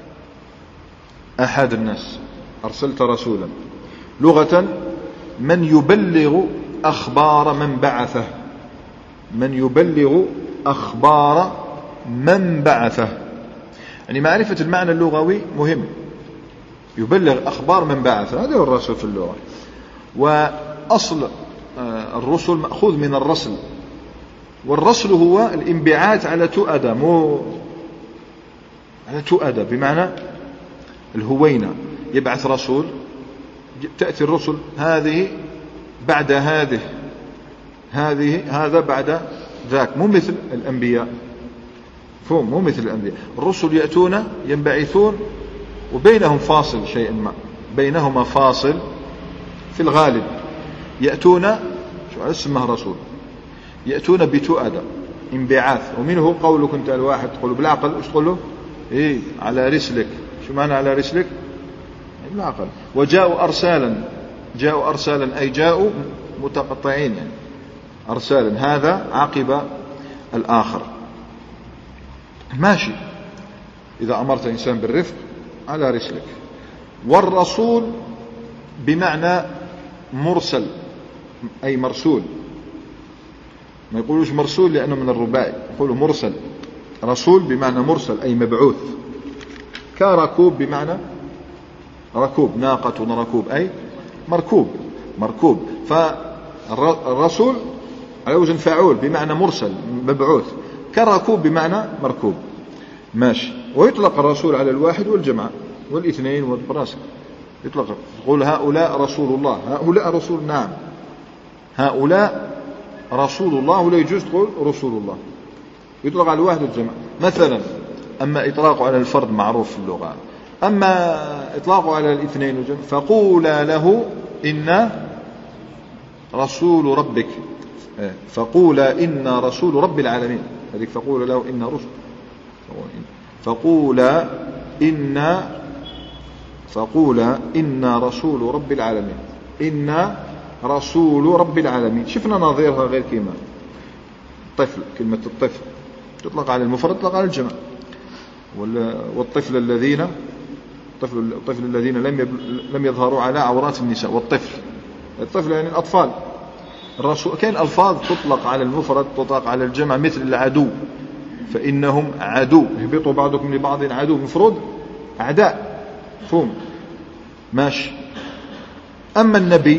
أحد الناس، أرسلت رسولا، لغة من يبلغ أخبار من بعثه، من يبلغ أخبار من بعثه، يعني معرفة المعنى اللغوي مهم، يبلغ أخبار من بعثه، هذا هو الرسول في اللغة. وأصل الرسل مأخوذ من الرسل، والرسل هو الانبعاث على تؤدى، مو على تؤدى بمعنى الهوينة، يبعث رسول، تأتي الرسل هذه بعد هذه، هذه هذا بعد ذاك، مو مثل الأنبياء، فهم مو مثل الأنبياء. الرسل يأتون ينبعثون وبينهم فاصل شيء ما، بينهما فاصل في الغالب، يأتون شو اسمه رسول، يأتون بتؤدى انبعاث. ومنه قولك انت الواحد تقول بالعقل، ايش تقول له؟ ايه على رسلك، شو معنى على رسلك؟ بالعقل. وجاءوا أرسالا، جاءوا أرسالا أي جاءوا متقطعين، يعني أرسالا، هذا عقب الآخر. ماشي، إذا أمرت إنسان بالرفق على رسلك. والرسول بمعنى مرسل أي مرسول، ما يقولوش مرسول لأنه من الرباعي، يقولوا مرسل. رسول بمعنى مرسل أي مبعوث. كركوب بمعنى ركوب، ناقة ركوب أي مركوب مركوب. فالرسول على وزن فاعول بمعنى مرسل مبعوث، كركوب بمعنى مركوب. ماشي. ويطلق الرسول على الواحد والجماعة والاثنين والبراسك، يطلق. يقول هؤلاء رسول الله، هؤلاء رسول، نعم هؤلاء رسول الله، ولا يجوز تقول رسول الله. يطلق على الواحد والجماعة مثلا. أما إطلاقه على الفرد معروف في اللغة، أما إطلاقه على الاثنين والجماعة فقولا له إن رسول ربك، فقولا إن رسول رب العالمين، هذيك فقولا له إن رسول، فقولا إن فقولا إن رسول رب العالمين، إن رسول رب العالمين. شفنا نظيرها غير كيما الطفل، كلمة الطفل تطلق على المفرد تطلق على الجمع. والطفل الذين الطفل, الطفل الذين لم لم يظهروا على عورات النساء. والطفل الطفل يعني الأطفال. الرسول كاين ألفاظ تطلق على المفرد تطلق على الجمع، مثل العدو، فإنهم عدو، يهبطوا بعضكم لبعض عدو، مفروض أعداء، فهم ماشي. أما النبي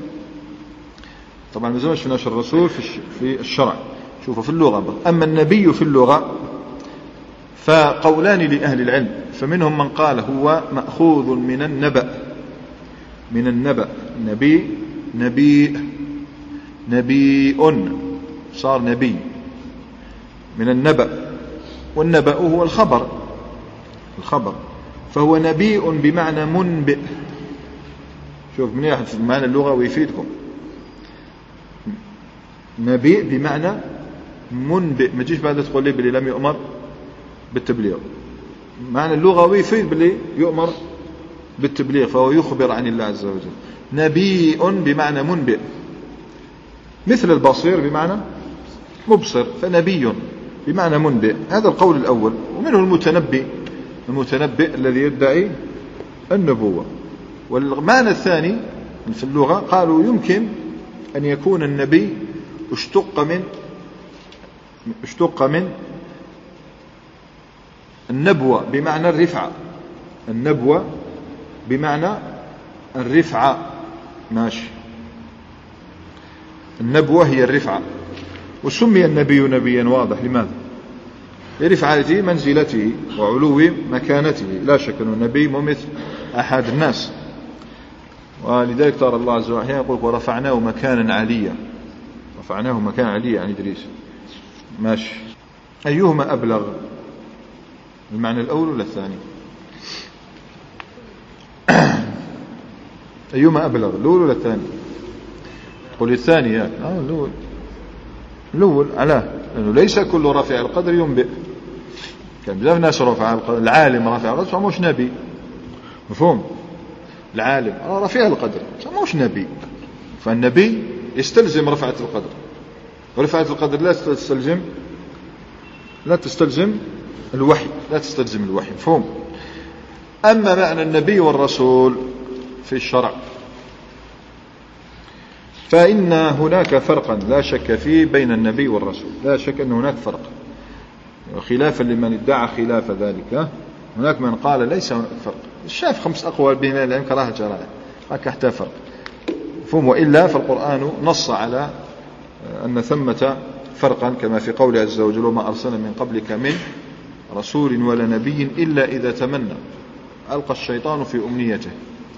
طبعا ما زالش نشر الرسول في الشرع، شوفوا في اللغة. أما النبي في اللغة فقولان لأهل العلم، فمنهم من قال هو مأخوذ من النبأ، من النبأ، نبي نبي نبي صار نبي من النبأ، والنبأ هو الخبر، الخبر، فهو نبي بمعنى منبئ. شوف منيح في المعنى اللغوي يفيدكم. نبي بمعنى منبئ، ما تجيش بعد تقول لي بلي لم يؤمر بالتبليغ. معنى اللغوي يفيد بلي يؤمر بالتبليغ، فهو يخبر عن الله عز وجل. نبي بمعنى منبئ، مثل البصير بمعنى مبصر، فنبي بمعنى منبئ. هذا القول الأول. ومنه المتنبي، المتنبئ الذي يدعي النبوة. والمعنى الثاني في اللغة قالوا يمكن أن يكون النبي اشتق من اشتق من النبوة بمعنى الرفعة، النبوة بمعنى الرفعة، ماشي. النبوة هي الرفعة. وسمي النبي نبيا واضح، لماذا؟ لرفعته منزلته وعلو مكانته، لا شك أنه النبي ممثل أحد الناس. ولذلك ترى الله عز وجل يقول ورفعناه مكانا عليا، رفعناه مكانا عليا عن إدريس، ماشي. أيهما أبلغ، المعنى الأول ولا الثاني؟ أيهما أبلغ، الأول ولا الثاني؟ قل الثاني يعني. آه الأول، الأول علاه، لأنه ليس كل رافع القدر ينبئ. كان بزاف ناس رافع القدر، العالم رافع القدر فموش نبي، مفهوم؟ العالم رافع القدر فموش نبي. فالنبي يستلزم رفعة القدر، ورفعة القدر لا تستلزم لا تستلزم الوحي، لا تستلزم الوحي، مفهوم؟ أما معنى النبي والرسول في الشرع فإن هناك فرقا لا شك فيه بين النبي والرسول، لا شك أن هناك فرق، خلافا لمن ادعى خلاف ذلك. هناك من قال ليس هناك فرق، الشاف خمس أقوال بين العلم كراهة جرائع، هكا حتى فرق، مفهوم؟ وإلا فالقرآن نص على أن ثمة فرقا، كما في قوله عز وجل وما أرسلنا من قبلك من رسول ولا نبي إلا إذا تمنى ألقى الشيطان في أمنيته.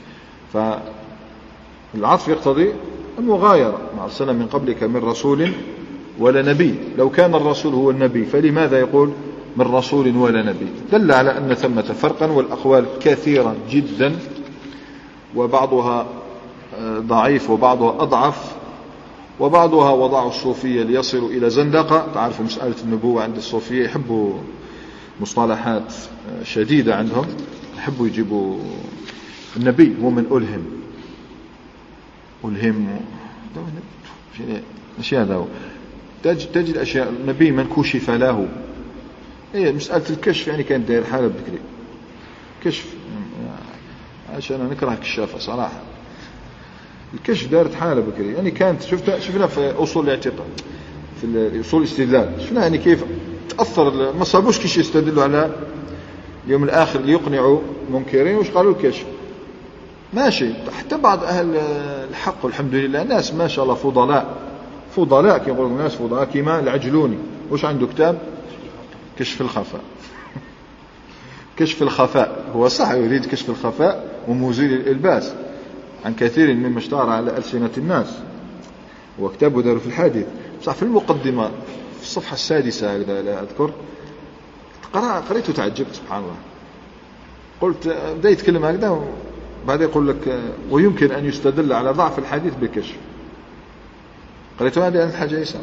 فالعطف يقتضي المغايرة، ما أرسلنا من قبلك من رسول ولا نبي. لو كان الرسول هو النبي فلماذا يقول من رسول ولا نبي؟ دل على أن ثمة فرقا، والأقوال كثيرة جدا، وبعضها ضعيف وبعضها أضعف، وبعضها وضع الصوفية ليصلوا إلى زندقة. تعرفوا مسألة النبوة عند الصوفية يحبوا مصطلحات شديدة عندهم، يحبوا يجيبوا النبي هو من ألهم ألهم أشياء ذا، تجد أشياء النبي من كشف له. إيه مسألة الكشف يعني كانت داير حالة بكري، كشف حاشا أنا نكره الكشافة صراحة. الكشف دارت حالة بكري يعني كانت شفت شفنا في أصول الاعتقاد في أصول الاستدلال شفنا يعني كيف تأثر ما صابوش كيش يستدلوا على اليوم الآخر ليقنعوا منكرين وش قالوا الكشف ماشي. حتى بعض أهل الحق والحمد لله ناس ما شاء الله فضلاء فضلاء كي يقولون الناس فضلاء كيما العجلوني وش عنده كتاب كشف الخفاء كشف الخفاء هو صح يريد كشف الخفاء ومزيل الإلباس عن كثير مما اشتهر على ألسنة الناس وكتابه دار في الحديث صح. في المقدمة في الصفحة السادسة هكذا لا أذكر قريت وتعجبت سبحان الله. قلت بدأ يتكلم هكذا بعد يقول لك ويمكن أن يستدل على ضعف الحديث بكشف. قريت هذه عن الحاجة يسار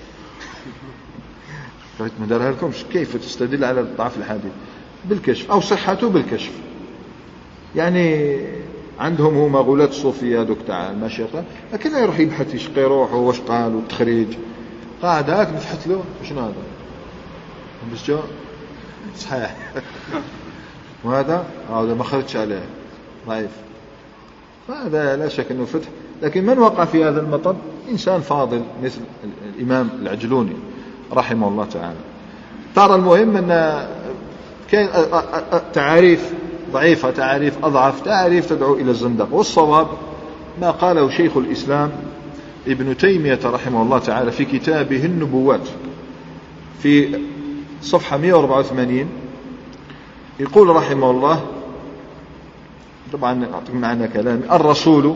قريت ما دارها لكمش كيف تستدل على ضعف الحديث بالكشف أو صحته بالكشف. يعني عندهم هما غلاة الصوفية دوك تاع المشيخة لكن لا يروح يبحث يشقي روحه واش قال والتخريج قاعد هاك نفحت له شنو هذا بس جو صحيح وهذا هذا ما خرجش عليه ضعيف. فهذا لا شك انه فتح. لكن من وقع في هذا المطب انسان فاضل مثل الامام العجلوني رحمه الله تعالى. ترى المهم ان كان تعاريف ضعيفة تعريف أضعف تعريف تدعو إلى الزندقة. والصواب ما قاله شيخ الإسلام ابن تيمية رحمه الله تعالى في كتابه النبوات في صفحة مئة وأربعة وثمانين يقول رحمه الله طبعا أعطيك معنا كلامي الرسول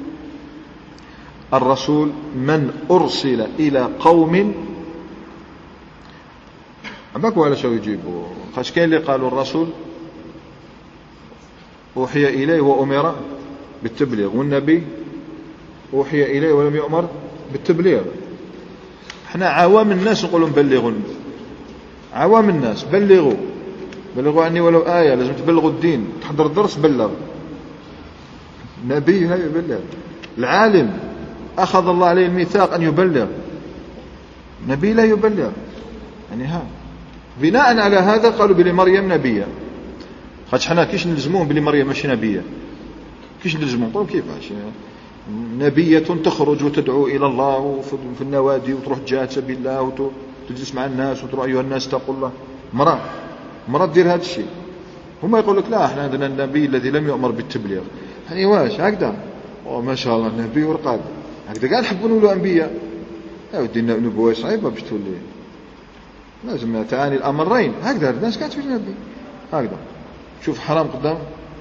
الرسول من أرسل إلى قوم أباكوا على شو يجيبوا خاش كاين اللي قالوا الرسول أوحي إليه وأمر بالتبليغ والنبي أوحي إليه ولم يؤمر بالتبليغ. احنا عوام الناس نقولوا بلغوا عوام الناس بلغوا بلغوا عني ولو آية لازم تبلغوا الدين تحضر الدرس بلغ. نبي لا يبلغ. العالم أخذ الله عليه الميثاق أن يبلغ نبي لا يبلغ. يعني ها بناء على هذا قالوا بلي مريم نبية خاطش حنا كيش نلزموهم بلي مريم ماشي نبيه كيش نلزموهم قالوا كيفاش نبيه تخرج وتدعو الى الله في النوادي وتروح جهاد سبيل الله وتجلس مع الناس وتروح ايها الناس تقول الله مراه مراه دير هذا الشيء. هما يقول لك لا احنا عندنا النبي الذي لم يؤمر بالتبليغ. يعني واش هكذا ما شاء الله نبي ورقاد هكذا قاعد نحبوا نقولوا انبياء يا ودي النبوه صعيبه باش تولي لازم تعاني الامرين هكذا الناس قاعد تقول نبي هكذا شوف حرام قدام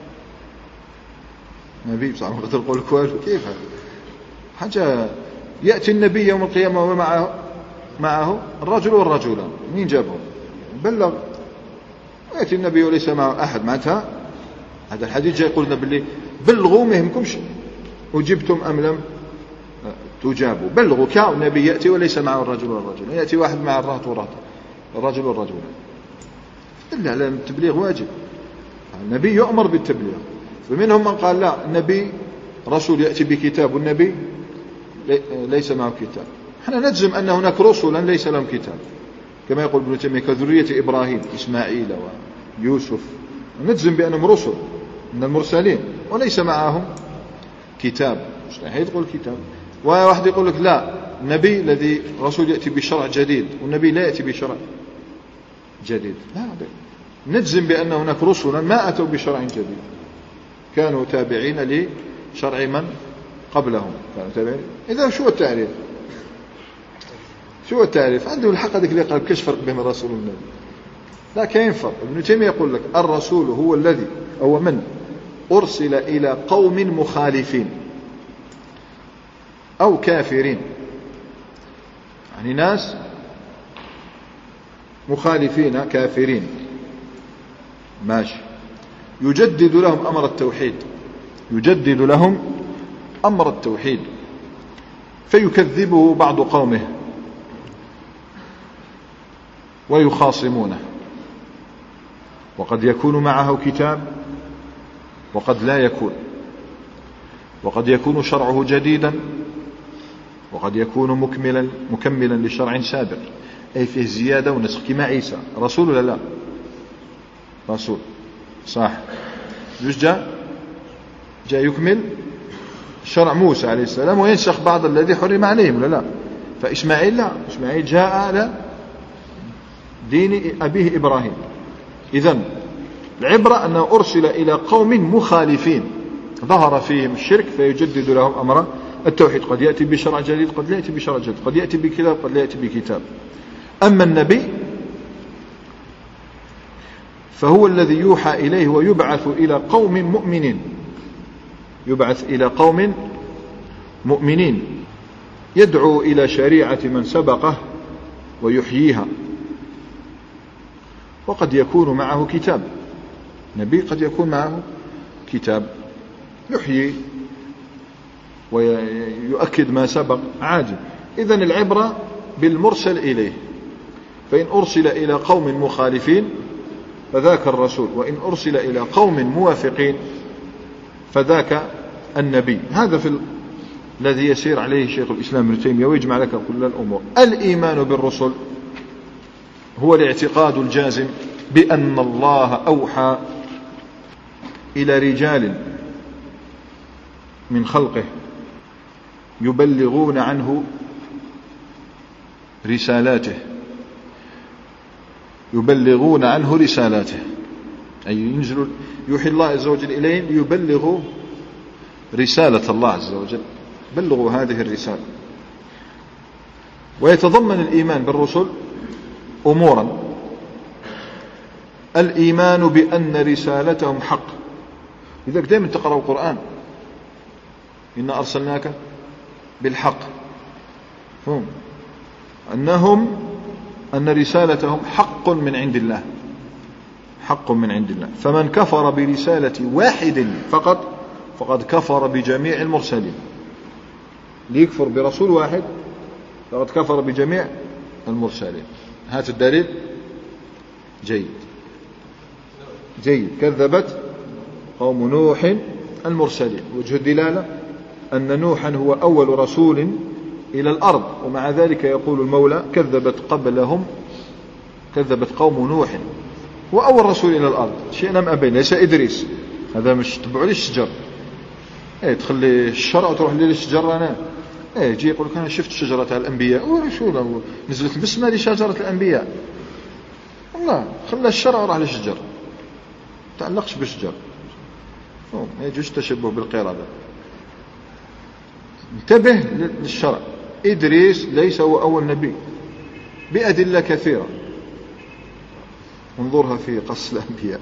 نبي بصراحة ما قدر يقول كوالو كيف حاجة. يأتي النبي يوم القيامة ومعه معه الرجل والرجلان مين جابهم بلغ. ويأتي النبي وليس معه أحد معناتها هذا الحديث جاي يقولنا باللي بلغوا ما يهمكمش أجبتم أم لم تجابوا بلغوا. كالنبي يأتي وليس معه الرجل والرجل يأتي واحد مع الرهط والرهط الرجل والرجل إلا على التبليغ واجب. النبي يؤمر بالتبليغ. فمنهم من قال لا النبي رسول يأتي بكتاب والنبي ليس معه كتاب. احنا نجزم أن هناك رسلا ليس لهم كتاب كما يقول ابن تيمية كذرية إبراهيم إسماعيل ويوسف نجزم بأنهم رسل من المرسلين وليس معهم كتاب. مستحيل تقول كتاب. وواحد يقول لك لا النبي الذي رسول يأتي بشرع جديد والنبي لا يأتي بشرع جديد. لا نجزم بأن هناك رسلا ما أتوا بشرع جديد كانوا تابعين لشرع من قبلهم كانوا تابعين. إذا شو التعريف شو التعريف عنده الحق هذيك اللي قال كيش فرق بين الرسول والنبي لا كاين فرق. ابن تيمية يقول لك الرسول هو الذي هو من أرسل إلى قوم مخالفين أو كافرين. يعني ناس مخالفين كافرين ماشي يجدد لهم أمر التوحيد يجدد لهم أمر التوحيد فيكذبه بعض قومه ويخاصمونه. وقد يكون معه كتاب وقد لا يكون. وقد يكون شرعه جديدا وقد يكون مكملا مكملا لشرع سابق أي فيه زيادة ونسخ كما عيسى رسول ولا لا رسول صح. جوج جاء جاء يكمل شرع موسى عليه السلام وينسخ بعض الذي حرم عليهم ولا لا. فإسماعيل لا، إسماعيل جاء على دين أبيه إبراهيم. إذن العبرة أنه أرسل إلى قوم مخالفين ظهر فيهم الشرك فيجدد لهم أمر التوحيد. قد يأتي بشرع جديد، قد لا يأتي بشرع جديد، قد يأتي بكتاب، قد لا يأتي بكتاب. أما النبي فهو الذي يوحى إليه ويبعث إلى قوم مؤمنين، يبعث إلى قوم مؤمنين يدعو إلى شريعة من سبقه ويحييها. وقد يكون معه كتاب، نبي قد يكون معه كتاب يحيي ويؤكد ما سبق عادي. إذن العبرة بالمرسل إليه، فإن أرسل إلى قوم مخالفين فذاك الرسول، وإن أرسل إلى قوم موافقين فذاك النبي. هذا في ال... الذي يسير عليه شيخ الإسلام ابن تيمية ويجمع لك كل الأمور. الإيمان بالرسل هو الاعتقاد الجازم بأن الله أوحى إلى رجال من خلقه يبلغون عنه رسالاته، يبلغون عنه رسالاته، أي ينزل يوحي الله عز وجل إليهم ليبلغوا رسالة الله عز وجل، بلغوا هذه الرسالة. ويتضمن الإيمان بالرسل أمورا: الإيمان بأن رسالتهم حق، لذلك دائما تقرأ القرآن إنا أرسلناك بالحق، فهم أنهم أن رسالتهم حق من عند الله، حق من عند الله. فمن كفر برسالة واحد فقط فقد كفر بجميع المرسلين. ليكفر برسول واحد فقد كفر بجميع المرسلين. هات الدليل. جيد جيد كذبت قوم نوح المرسلين. وجه الدلالة أن نوحا هو أول رسول إلى الأرض، ومع ذلك يقول المولى كذبت قبلهم كذبت قوم نوح، هو أول رسول إلى الأرض. شيء لم أبين، ليس إدريس، هذا مش تبعوا لي الشجر. ايه تخلي الشرع وتروح لي الشجر. أنا ايه يجي يقول لك أنا شفت شجرة الأنبياء، شو له نزلت بسمة لشجرة الأنبياء. والله خلى الشرع وراح للشجر، تعلقش بالشجر. ما يجوش تشبه بالقردة. انتبه للشرع. إدريس ليس هو أول نبي بأدلة كثيرة، انظرها في قصص الأنبياء.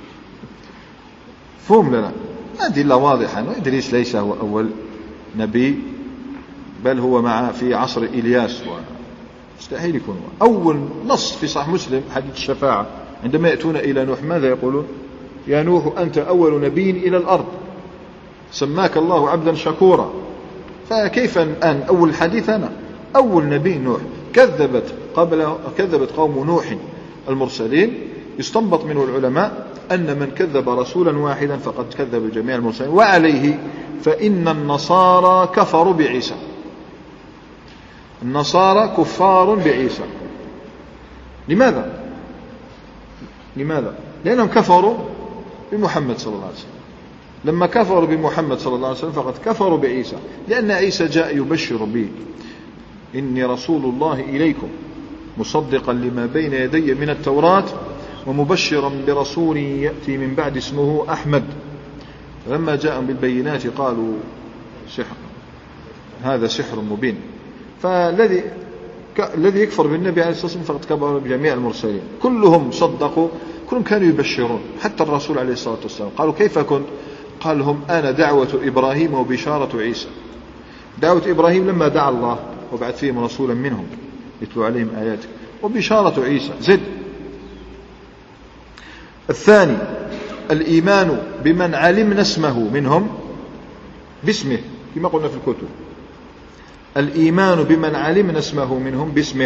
فهم لنا أدلة واضحة أن إدريس ليس هو أول نبي، بل هو مع في عصر إلياس، مستحيل يكون هو أول. نص في صحيح مسلم حديث الشفاعة عندما يأتون إلى نوح ماذا يقولون؟ يا نوح أنت أول نبي إلى الأرض، سماك الله عبدا شكورا. فكيف الآن أول الحديث أنا أول نبي نوح؟ كذبت قبل كذبت قوم نوح المرسلين. يستنبط منه العلماء أن من كذب رسولا واحدا فقد كذب جميع المرسلين. وعليه فإن النصارى كفروا بعيسى، النصارى كفار بعيسى. لماذا؟ لماذا؟ لأنهم كفروا بمحمد صلى الله عليه وسلم. لما كفروا بمحمد صلى الله عليه وسلم فقد كفروا بعيسى، لأن عيسى جاء يبشر به إني رسول الله إليكم مصدقا لما بين يدي من التوراة ومبشرا برسول يأتي من بعد اسمه أحمد. لما جاءهم بالبينات قالوا سحر، هذا سحر مبين. فالذي الذي يكفر بالنبي عليه الصلاة والسلام فقد كفر بجميع المرسلين. كلهم صدقوا، كلهم كانوا يبشرون. حتى الرسول عليه الصلاة والسلام قالوا كيف كنت؟ قال لهم أنا دعوة إبراهيم وبشارة عيسى. دعوة إبراهيم لما دعا الله وبعث فيهم رسولا منهم يتلو عليهم آياته، وبشارة عيسى زد. الثاني الإيمان بمن علمنا اسمه منهم باسمه، كما قلنا في الكتب. الإيمان بمن علمنا اسمه منهم باسمه.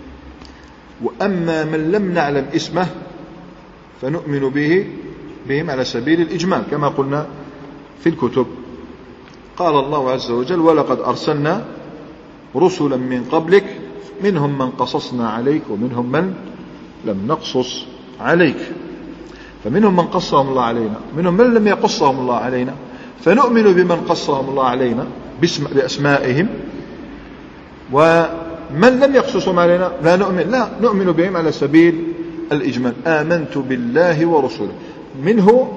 وأما من لم نعلم اسمه فنؤمن به بهم على سبيل الإجمال كما قلنا في الكتب. قال الله عز وجل ولقد أرسلنا رسلا من قبلك منهم من قصصنا عليك ومنهم من لم نقصص عليك. فمنهم من قصهم الله علينا، منهم من لم يقصهم الله علينا. فنؤمن بمن قصهم الله علينا بأسمائهم، ومن لم يقصصهم علينا لا نؤمن لا نؤمن بهم على سبيل الإجمال. آمنت بالله ورسوله، منه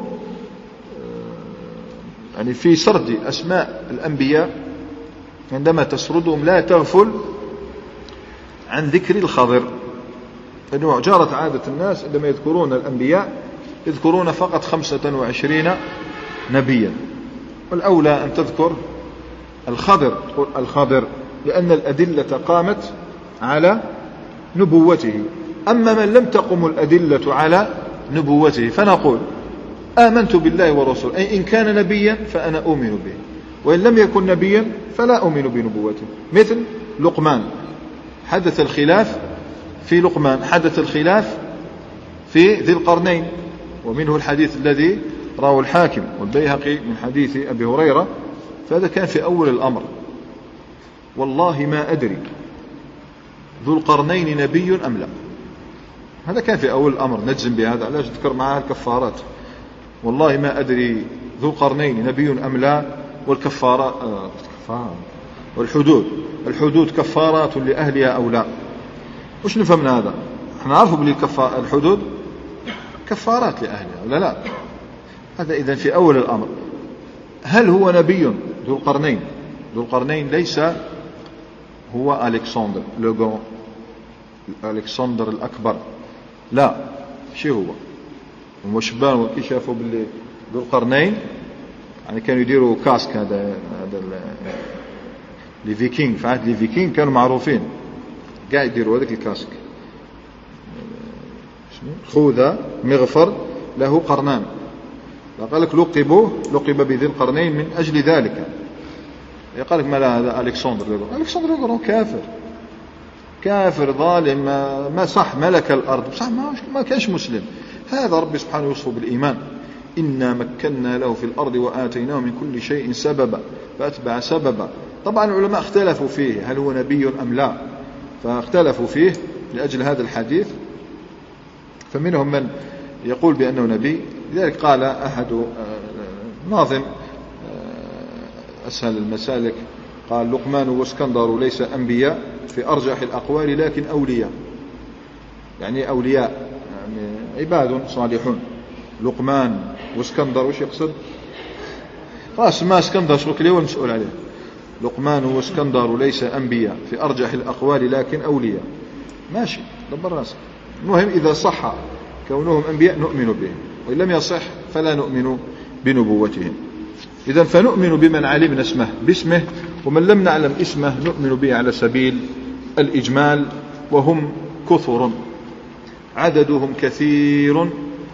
يعني في سرد أسماء الأنبياء عندما تسردهم لا تغفل عن ذكر الخضر، لأنه جرت عادة الناس عندما يذكرون الأنبياء يذكرون فقط خمسة وعشرين نبيا، والأولى أن تذكر الخضر الخضر لأن الأدلة قامت على نبوته. أما من لم تقم الأدلة على نبوته فنقول آمنت بالله ورسوله، أي إن كان نبيا فأنا أؤمن به، وإن لم يكن نبيا فلا أؤمن بنبوته. مثل لقمان، حدث الخلاف في لقمان، حدث الخلاف في ذي القرنين، ومنه الحديث الذي رواه الحاكم والبيهقي من حديث أبي هريرة، فهذا كان في أول الأمر. والله ما أدري ذو القرنين نبي أم لا، هذا كان في أول الأمر، نجزم بهذا، علاش ذكر معها الكفارات. والله ما أدري ذو القرنين نبي أم لا، والكفارات آه والحدود الحدود كفارات لأهلها أو لا. وش نفهم من هذا؟ احنا نعرفوا بلي الحدود كفارات لأهلها ولا لا؟ هذا إذن في أول الأمر. هل هو نبي ذو القرنين؟ ذو القرنين ليس هو ألكسندر لو ألكسندر الأكبر، لا، شي هو ومشبان وكي شافوا باللي ذو القرنين يعني كانوا يديروا كاسك، هذا هذا لي فيكينغ، في عهد لي فيكينغ كانوا معروفين قاعد يديروا هذاك الكاسك، خوذة مغفر له قرنان، قال لك لقبوه لقب بذي القرنين من أجل ذلك. يقال لك ما لا، هذا ألكسندر ألكسندر هو كافر كافر ظالم، ما صح ملك الأرض صح، ما ما كانش مسلم. هذا ربي سبحانه يوصفه بالإيمان، إنا مكنا له في الأرض وآتيناه من كل شيء سببا فأتبع سببا. طبعا العلماء اختلفوا فيه هل هو نبي أم لا، فاختلفوا فيه لأجل هذا الحديث، فمنهم من يقول بأنه نبي. لذلك قال أحد ناظم أسهل المسالك، قال لقمان واسكندر ليس أنبياء في أرجح الأقوال لكن أولياء، يعني أولياء يعني عباد صالحون. لقمان واسكندر وش يقصد؟ خلاص ما اسكندر شرك ليه والمسؤول عليه. لقمان واسكندر ليس أنبياء في أرجح الأقوال لكن أولياء، ماشي دبر راسك. المهم إذا صح كونهم أنبياء نؤمن بهم، وإن لم يصح فلا نؤمن بنبوتهم. إذن فنؤمن بمن علمنا اسمه باسمه، ومن لم نعلم اسمه نؤمن به على سبيل الإجمال، وهم كثر عددهم كثير،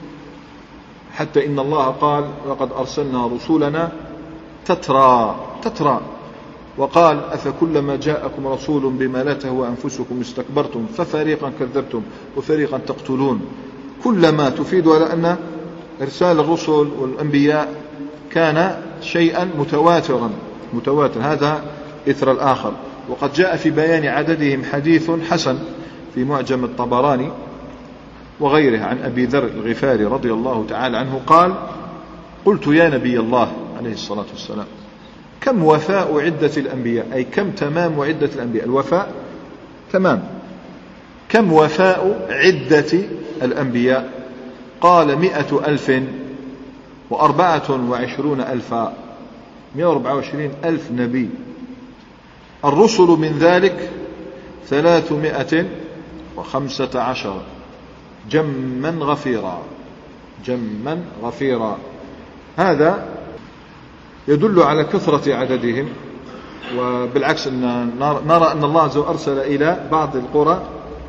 حتى إن الله قال لقد أرسلنا رسولنا تترى تترى، وقال أفكلما جاءكم رسول بما لا تهوى أنفسكم استكبرتم ففريقا كذبتم وفريقا تقتلون. كلما تفيد على أن إرسال الرسل والأنبياء كان شيئا متواترا متواتر، هذا إثر الآخر. وقد جاء في بيان عددهم حديث حسن في معجم الطبراني وغيره عن أبي ذر الغفاري رضي الله تعالى عنه قال قلت يا نبي الله عليه الصلاة والسلام كم وفاء عدة الأنبياء، أي كم تمام عدة الأنبياء، الوفاء تمام، كم وفاء عدة الأنبياء؟ قال مئة ألف وأربعة وعشرون ألفا، مئة وأربعة وعشرين ألف نبي. الرسل من ذلك ثلاثمائة وخمسة عشر جما غفيرا جما غفيرا. هذا يدل على كثرة عددهم، وبالعكس أن نرى أن الله عز وجل أرسل إلى بعض القرى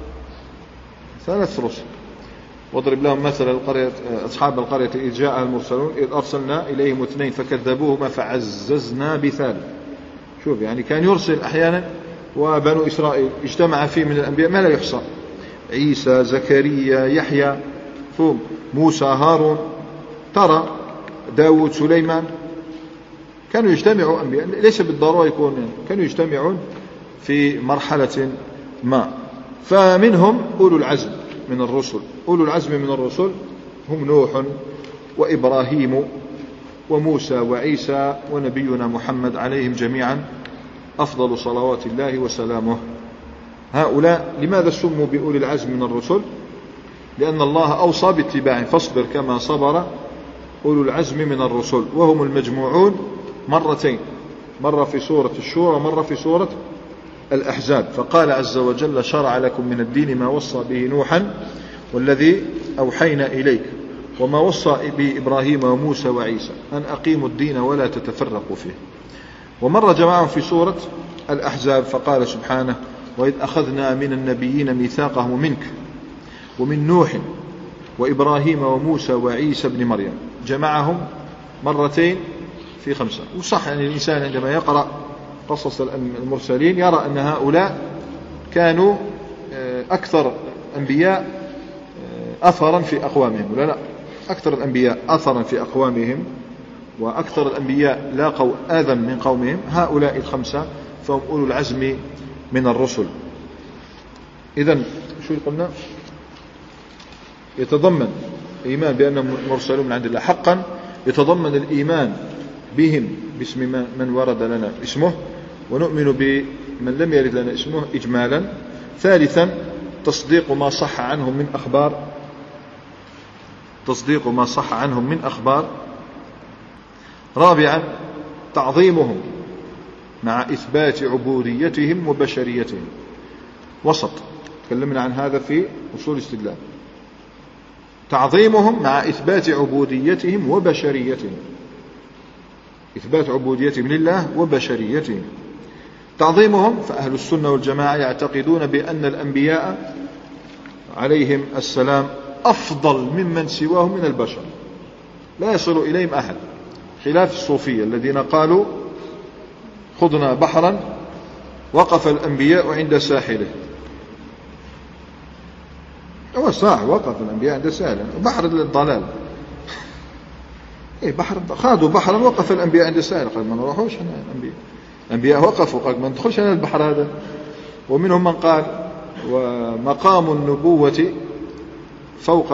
ثلاث رسل. واضرب لهم مثل القرية أصحاب القرية إذ جاء المرسلون إذ أرسلنا إليهم اثنين فكذبوهما فعززنا بثالث. شوف يعني كان يرسل أحيانا، وبنو إسرائيل اجتمع فيه من الأنبياء ما لا يحصى، عيسى زكريا يحيى ثم موسى هارون، ترى داود سليمان، كانوا يجتمعوا أنبياء، ليس بالضرورة يكون، كانوا يجتمعون في مرحلة ما. فمنهم أولو العزم من الرسل، أولو العزم من الرسل هم نوح وإبراهيم وموسى وعيسى ونبينا محمد عليهم جميعا أفضل صلوات الله وسلامه. هؤلاء لماذا سموا بأولي العزم من الرسل؟ لأن الله أوصى باتباعهم، فاصبر كما صبر أولو العزم من الرسل، وهم المجموعون مرتين، مرة في سورة الشورى ومرة في سورة الأحزاب. فقال عز وجل: شرع لكم من الدين ما وصى به نوحا والذي أوحينا إليك وما وصى به إبراهيم وموسى وعيسى أن أقيموا الدين ولا تتفرقوا فيه. ومر جماعهم في سورة الأحزاب فقال سبحانه: وإذ أخذنا من النبيين ميثاقهم منك ومن نوح وإبراهيم وموسى وعيسى بن مريم. جمعهم مرتين في خمسة. وصح أن الإنسان عندما يقرأ قصص المرسلين يرى أن هؤلاء كانوا أكثر أنبياء أثرا في أقوامهم، ولا لا؟ أكثر الأنبياء أثرا في أقوامهم وأكثر الأنبياء لاقوا آذى من قومهم. هؤلاء الخمسة فهم أولو العزم من الرسل. إذن شو قلنا؟ يتضمن الإيمان بأنهم مرسلون من عند الله حقا، يتضمن الإيمان بهم باسم من ورد لنا اسمه، ونؤمن بمن لم يرد لنا اسمه إجمالا. ثالثا تصديق ما صح عنهم من أخبار تصديق ما صح عنهم من أخبار. رابعا تعظيمهم مع إثبات عبوديتهم وبشريتهم. وسط تكلمنا عن هذا في أصول الاستدلال. تعظيمهم مع إثبات عبوديتهم وبشريتهم، إثبات عبوديتهم لله وبشريتهم. تعظيمهم، فأهل السنة والجماعة يعتقدون بأن الأنبياء عليهم السلام أفضل ممن سواهم من البشر، لا يصل إليهم أحد، خلاف الصوفية الذين قالوا خضنا بحرا وقف الأنبياء عند ساحله. هو صح، وقف الأنبياء عند ساحله، بحر الضلال. إيه بحر، خاضوا بحرا وقف الأنبياء عند ساحله، قال ما نروحوش هنا الأنبياء. الأنبياء وقفوا، قال ما ندخلش هنا البحر هذا. ومنهم من قال ومقام النبوة فوق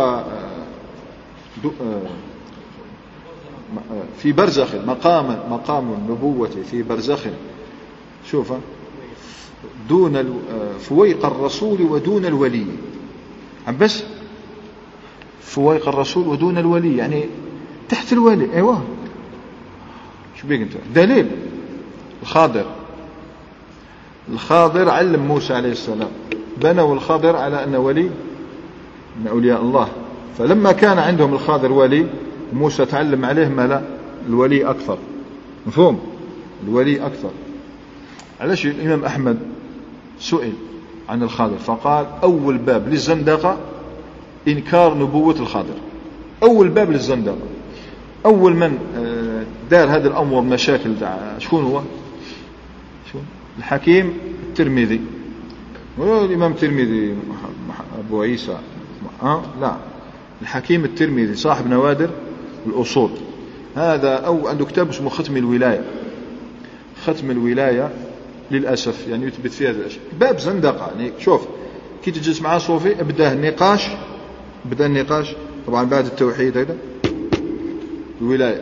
في برزخ، مقام مقام النبوة في برزخ، شوف، دون فويق الرسول ودون الولي. بس فويق الرسول ودون الولي يعني تحت الولي. ايوه، شو بيك انت؟ دليل الخاضر الخاضر علم موسى عليه السلام، بنوا الخاضر على أنه ولي من أولياء الله. فلما كان عندهم الخاضر ولي، موسى تعلم عليه ما لا الولي أكثر. مفهوم؟ الولي أكثر. علاش الإمام أحمد سئل عن الخاضر فقال أول باب للزندقة إنكار نبوة الخاضر. أول باب للزندقة. أول من دار هذا الأمر مشاكل شكون هو؟ شكون؟ الحكيم الترمذي. الإمام الترمذي أبو عيسى أه؟ لا، الحكيم الترمذي صاحب نوادر الأصول. هذا أو عنده كتاب اسمه ختم الولاية. ختم الولاية للأسف يعني يثبت فيها هذا الأشياء. باب زندقة يعني. شوف كي تجلس مع صوفي ابدأ النقاش بدأ النقاش طبعا بعد التوحيد هذا الولاية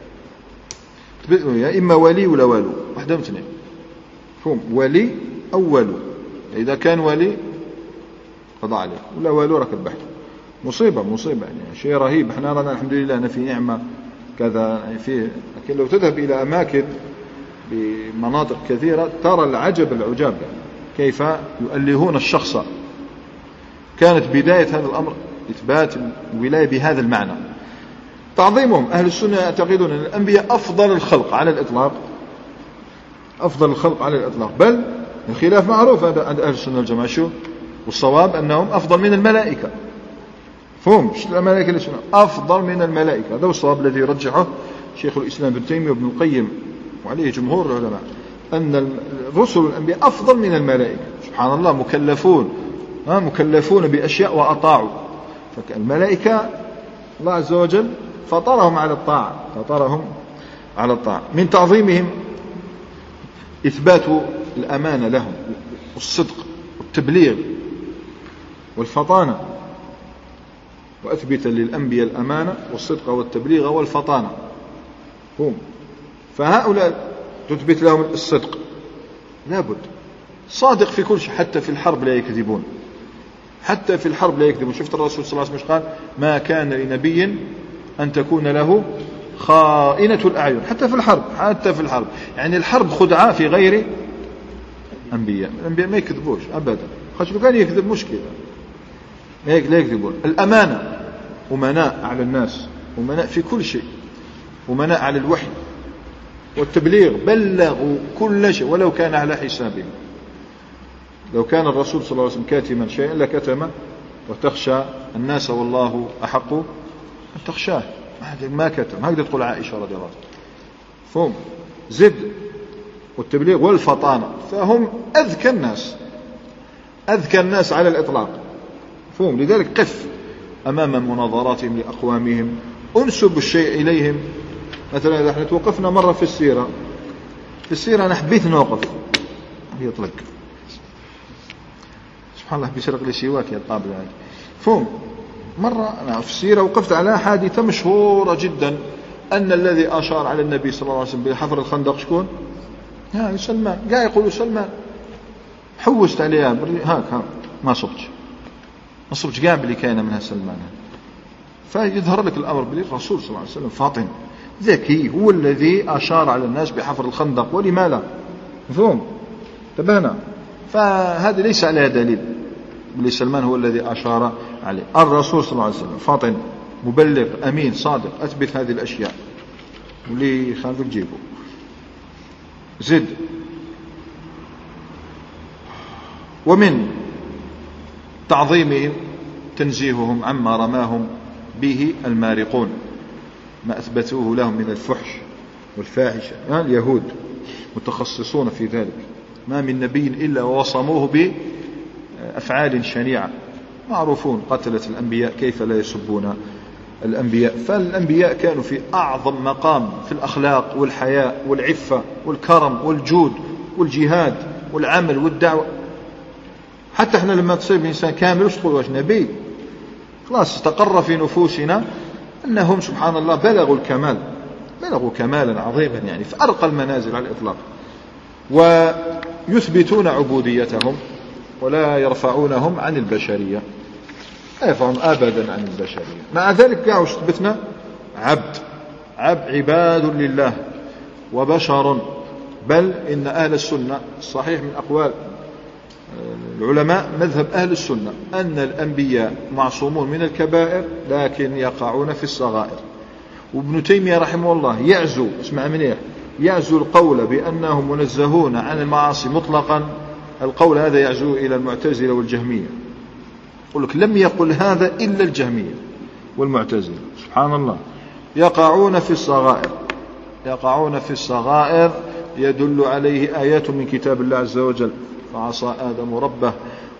يا إما ولي ولا والو، واحدة من اثنين. فهم ولي أو والو. إذا كان ولي قضى عليه، ولا والو راك البحث. مصيبة مصيبة يعني شيء رهيب. احنا رانا الحمد لله أنا في نعمة كذا يعني فيه، لكن لو تذهب إلى أماكن بمناطق كثيرة ترى العجب العجاب يعني كيف يؤلهون الشخص. كانت بداية هذا الأمر إثبات الولاية بهذا المعنى. تعظيمهم، أهل السنة يعتقدون أن الأنبياء أفضل الخلق على الإطلاق، أفضل الخلق على الإطلاق، بل الخلاف معروف عند أهل السنة والجماعة. شو والصواب أنهم أفضل من الملائكة. فهم الملائكة ليش أفضل من الملائكة؟ هذا هو الصواب الذي يرجحه شيخ الإسلام ابن تيمية وابن القيم وعليه جمهور العلماء، أن الرسل والأنبياء أفضل من الملائكة. سبحان الله، مكلفون ها مكلفون بأشياء وأطاعوا. فالملائكة الله عز وجل فطرهم على الطاعة فطرهم على الطاعة. من تعظيمهم إثبات الأمانة لهم والصدق والتبليغ والفطانة. وأثبت للأنبياء الأمانة والصدق والتبليغ والفطانة. هم فهؤلاء تثبت لهم الصدق، لابد صادق في كل شيء، حتى في الحرب لا يكذبون، حتى في الحرب لا يكذبون. شفت الرسول صلى الله عليه وسلم قال ما كان لنبي أن تكون له خائنة الأعين حتى في الحرب، حتى في الحرب يعني الحرب خدعة في غير أنبياء. الأنبياء ما يكذبوش أبدا، خاطر لو كان يكذب مشكلة، لا يكذبون. الأمانة، أمناء على الناس، أمناء في كل شيء، أمناء على الوحي والتبليغ، بلغوا كل شيء ولو كان على حسابهم. لو كان الرسول صلى الله عليه وسلم كاتما شيئا لكتم، وتخشى الناس والله أحق أن تخشاه، ما كتم. هكذا تقول عائشة رضي الله عنها. فهم زد والتبليغ والفطانة، فهم أذكى الناس، أذكى الناس على الإطلاق. فهم لذلك قف أمام مناظراتهم لأقوامهم، أنسب الشيء إليهم. مثلا إذا احنا توقفنا مرة في السيرة، في السيرة أنا حبيت نوقف يطلق سبحان الله بيسرق لي سواك يا الطابل هذا. فهم مرة أنا في السيرة وقفت على حادثة مشهورة جدا، أن الذي أشار على النبي صلى الله عليه وسلم بحفر الخندق شكون؟ ها سلمان. قاعد يقولوا سلمان، حوست عليها هاك ها ما صبتش ما صبتش قاعد اللي كان منها سلمان. فيظهر لك الأمر بالرسول صلى الله عليه وسلم فاطن ذكي، هو الذي أشار على الناس بحفر الخندق، ولما لا؟ مفهوم؟ تبهنا. فهذا ليس عليها دليل بلي سلمان هو الذي أشار عليه. الرسول صلى الله عليه وسلم فاطن، مبلغ، أمين، صادق، أثبت هذه الأشياء، واللي خالفك جيبه. زد. ومن تعظيمهم تنزيههم عما رماهم به المارقون، ما أثبتوه لهم من الفحش والفاحشة. اليهود متخصصون في ذلك، ما من نبي إلا ووصموه بأفعال شنيعة، معروفون قتلة الأنبياء كيف لا يسبون الأنبياء. فالأنبياء كانوا في أعظم مقام في الأخلاق والحياء والعفة والكرم والجود والجهاد والعمل والدعوة. حتى احنا لما تصيب إنسان كامل وش تقول واش نبي؟ خلاص استقر في نفوسنا أنهم سبحان الله بلغوا الكمال، بلغوا كمالا عظيما، يعني في أرقى المنازل على الإطلاق. ويثبتون عبوديتهم ولا يرفعونهم عن البشرية، لا يرفعون أبدا عن البشرية. مع ذلك قاعوا ثبتنا عبد عبد عباد لله وبشر. بل إن أهل السنة الصحيح من أقوال العلماء مذهب أهل السنة أن الأنبياء معصومون من الكبائر لكن يقعون في الصغائر. وابن تيمية رحمه الله يعزو، اسمع منيح، يعزو القول بأنهم منزهون عن المعاصي مطلقا. القول هذا يعزو إلى المعتزلة والجهمية. يقول لك لم يقل هذا إلا الجهمية والمعتزلة، سبحان الله. يقعون في الصغائر، يقعون في الصغائر يدل عليه آيات من كتاب الله عز وجل. فعصى آدم ربه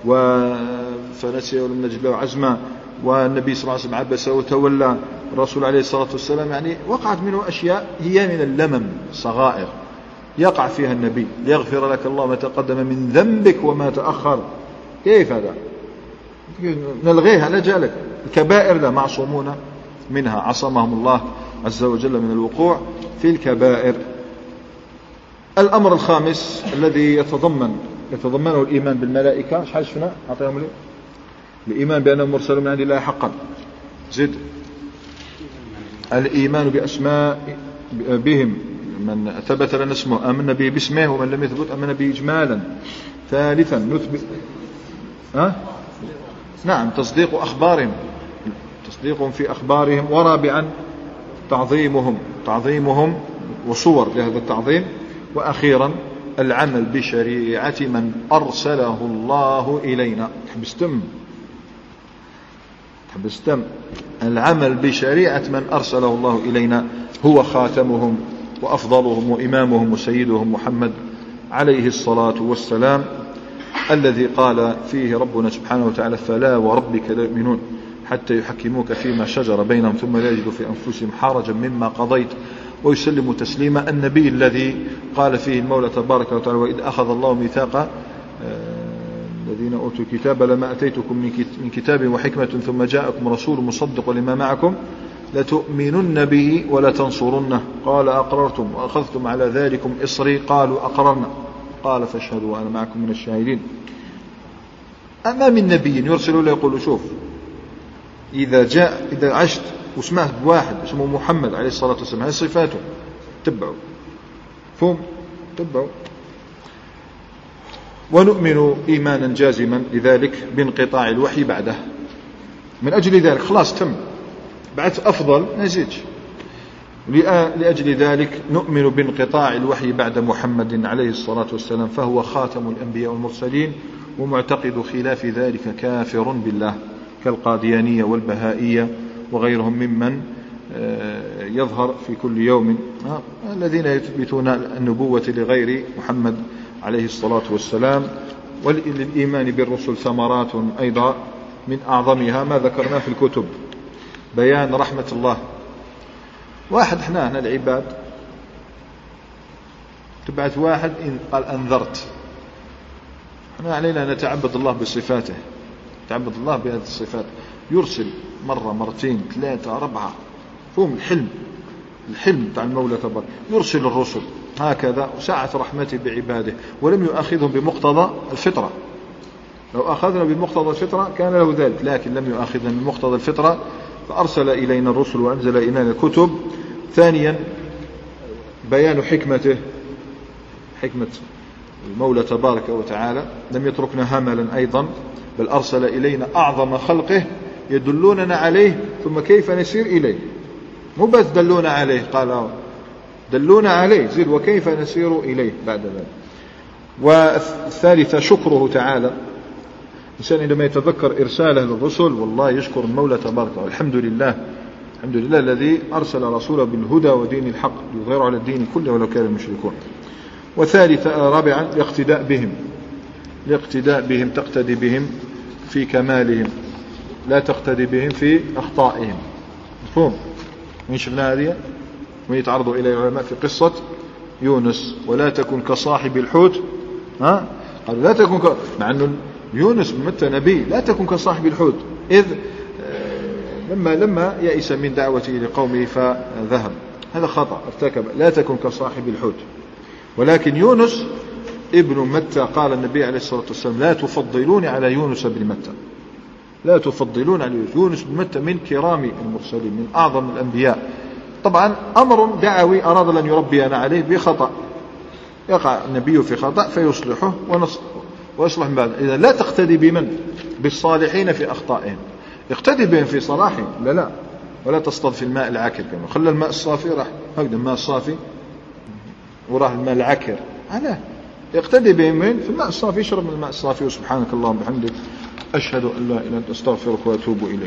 فنسي ولم نجد له عزما، والنبي صلى الله عليه وسلم عبس وتولى، الرسول عليه الصلاة والسلام يعني وقعت منه أشياء هي من اللمم، صغائر يقع فيها النبي ليغفر لك الله ما تقدم من ذنبك وما تأخر. كيف هذا؟ نلغيها لا جالك. الكبائر لا، معصومون منها، عصمهم الله عز وجل من الوقوع في الكبائر. الأمر الخامس الذي يتضمن يتضمنه الإيمان بالملائكة، شحال شفنا أعطيهم لي الإيمان بأنهم مرسلون من عند الله حقا. زد. الإيمان بأسماء بهم، من ثبت لنا اسمه آمنا به باسمه، ومن لم يثبت آمنا به إجمالا. ثالثا نثبت أه؟ نعم تصديق أخبارهم، تصديقهم في أخبارهم. ورابعا تعظيمهم، تعظيمهم وصور لهذا التعظيم. وأخيرا العمل بشريعة من أرسله الله إلينا. تحبستم تحبستم العمل بشريعة من أرسله الله إلينا هو خاتمهم وأفضلهم وإمامهم وسيدهم محمد عليه الصلاة والسلام، الذي قال فيه ربنا سبحانه وتعالى فلا وربك لا يؤمنون حتى يحكموك فيما شجر بينهم ثم لا يجدوا في أنفسهم حرجا مما قضيت ويسلموا تسليما. النبي الذي قال فيه المولى تبارك وتعالى وإذ أخذ الله ميثاق الذين أوتوا الكتاب لما أتيتكم من كتاب وحكمة ثم جاءكم رسول مصدق لما معكم لتؤمنن به ولتنصرنه قال أقررتم وأخذتم على ذلكم إصري قالوا أقررنا قال فاشهدوا وأنا معكم من الشاهدين. أما من نبي يرسل له يقول شوف إذا جاء إذا عشت وسمعت بواحد اسمه محمد عليه الصلاة والسلام هذه صفاته تبعوا فهم تبعوا. ونؤمن إيمانا جازما لذلك بانقطاع الوحي بعده. من أجل ذلك خلاص تم بعد أفضل نزيد. لأجل ذلك نؤمن بانقطاع الوحي بعد محمد عليه الصلاة والسلام فهو خاتم الأنبياء والمرسلين ومعتقد خلاف ذلك كافر بالله كالقاديانية والبهائية وغيرهم ممن يظهر في كل يوم الذين يثبتون النبوة لغير محمد عليه الصلاة والسلام. وللإيمان بالرسل ثمرات أيضا من أعظمها ما ذكرنا في الكتب بيان رحمة الله. واحد احنا هنا العباد تبعت واحد إن قال أنذرت احنا علينا أن نتعبد الله بصفاته نتعبد الله بهذه الصفات. يرسل مرة مرتين ثلاثة أربعة فهم الحلم الحلم بتاع المولى تبارك يرسل الرسل هكذا وسعة رحمته بعباده ولم يؤاخذهم بمقتضى الفطرة. لو أخذنا بمقتضى الفطرة كان له ذلك لكن لم يؤاخذنا بمقتضى الفطرة فأرسل إلينا الرسل وأنزل إلينا الكتب. ثانيا بيان حكمته حكمة المولى تبارك وتعالى لم يتركنا هملا أيضا بل أرسل إلينا أعظم خلقه يدلوننا عليه ثم كيف نسير إليه مو بس دلونا عليه قال دلونا عليه زيد وكيف نسير إليه بعد ذلك. والثالثة شكره تعالى الإنسان عندما يتذكر إرساله للرسل والله يشكر المولى تبارك وتعالى الحمد لله الحمد لله الذي أرسل رسوله بالهدى ودين الحق ليظهره على الدين كله ولو كان المشركون. وثالثا رابعا الاقتداء بهم الاقتداء بهم تقتدي بهم في كمالهم لا تقتدي بهم في أخطائهم. مفهوم؟ من شفنا هذه ويتعرضوا إلى العلماء في قصة يونس ولا تكن كصاحب الحوت ها قالوا لا تكن ك... مع أنه يونس متى نبي لا تكن كصاحب الحوت إذ لما لما يئس من دعوته لقومه فذهب هذا خطأ ارتكب لا تكن كصاحب الحوت. ولكن يونس ابن متى قال النبي عليه الصلاة والسلام لا تفضلون على يونس بن متى لا تفضلون على يونس. يونس بن متى من كرام المرسلين من أعظم الأنبياء. طبعا أمر دعوي أراد أن يربينا عليه بخطأ يقع النبي في خطأ فيصلحه ويصلح من بعد. إذا لا تقتدي بمن بالصالحين في أخطائهم اقتدي بهم في صلاحهم لا لا ولا تصطاد في الماء العكر كما خلى الماء الصافي راح هكذا الماء الصافي وراح الماء العكر على يقتدي بهم في الماء الصافي يشرب من الماء الصافي. وسبحانك اللهم وبحمدك أشهد أن لا إله إلا أنت أستغفرك وأتوب إليك.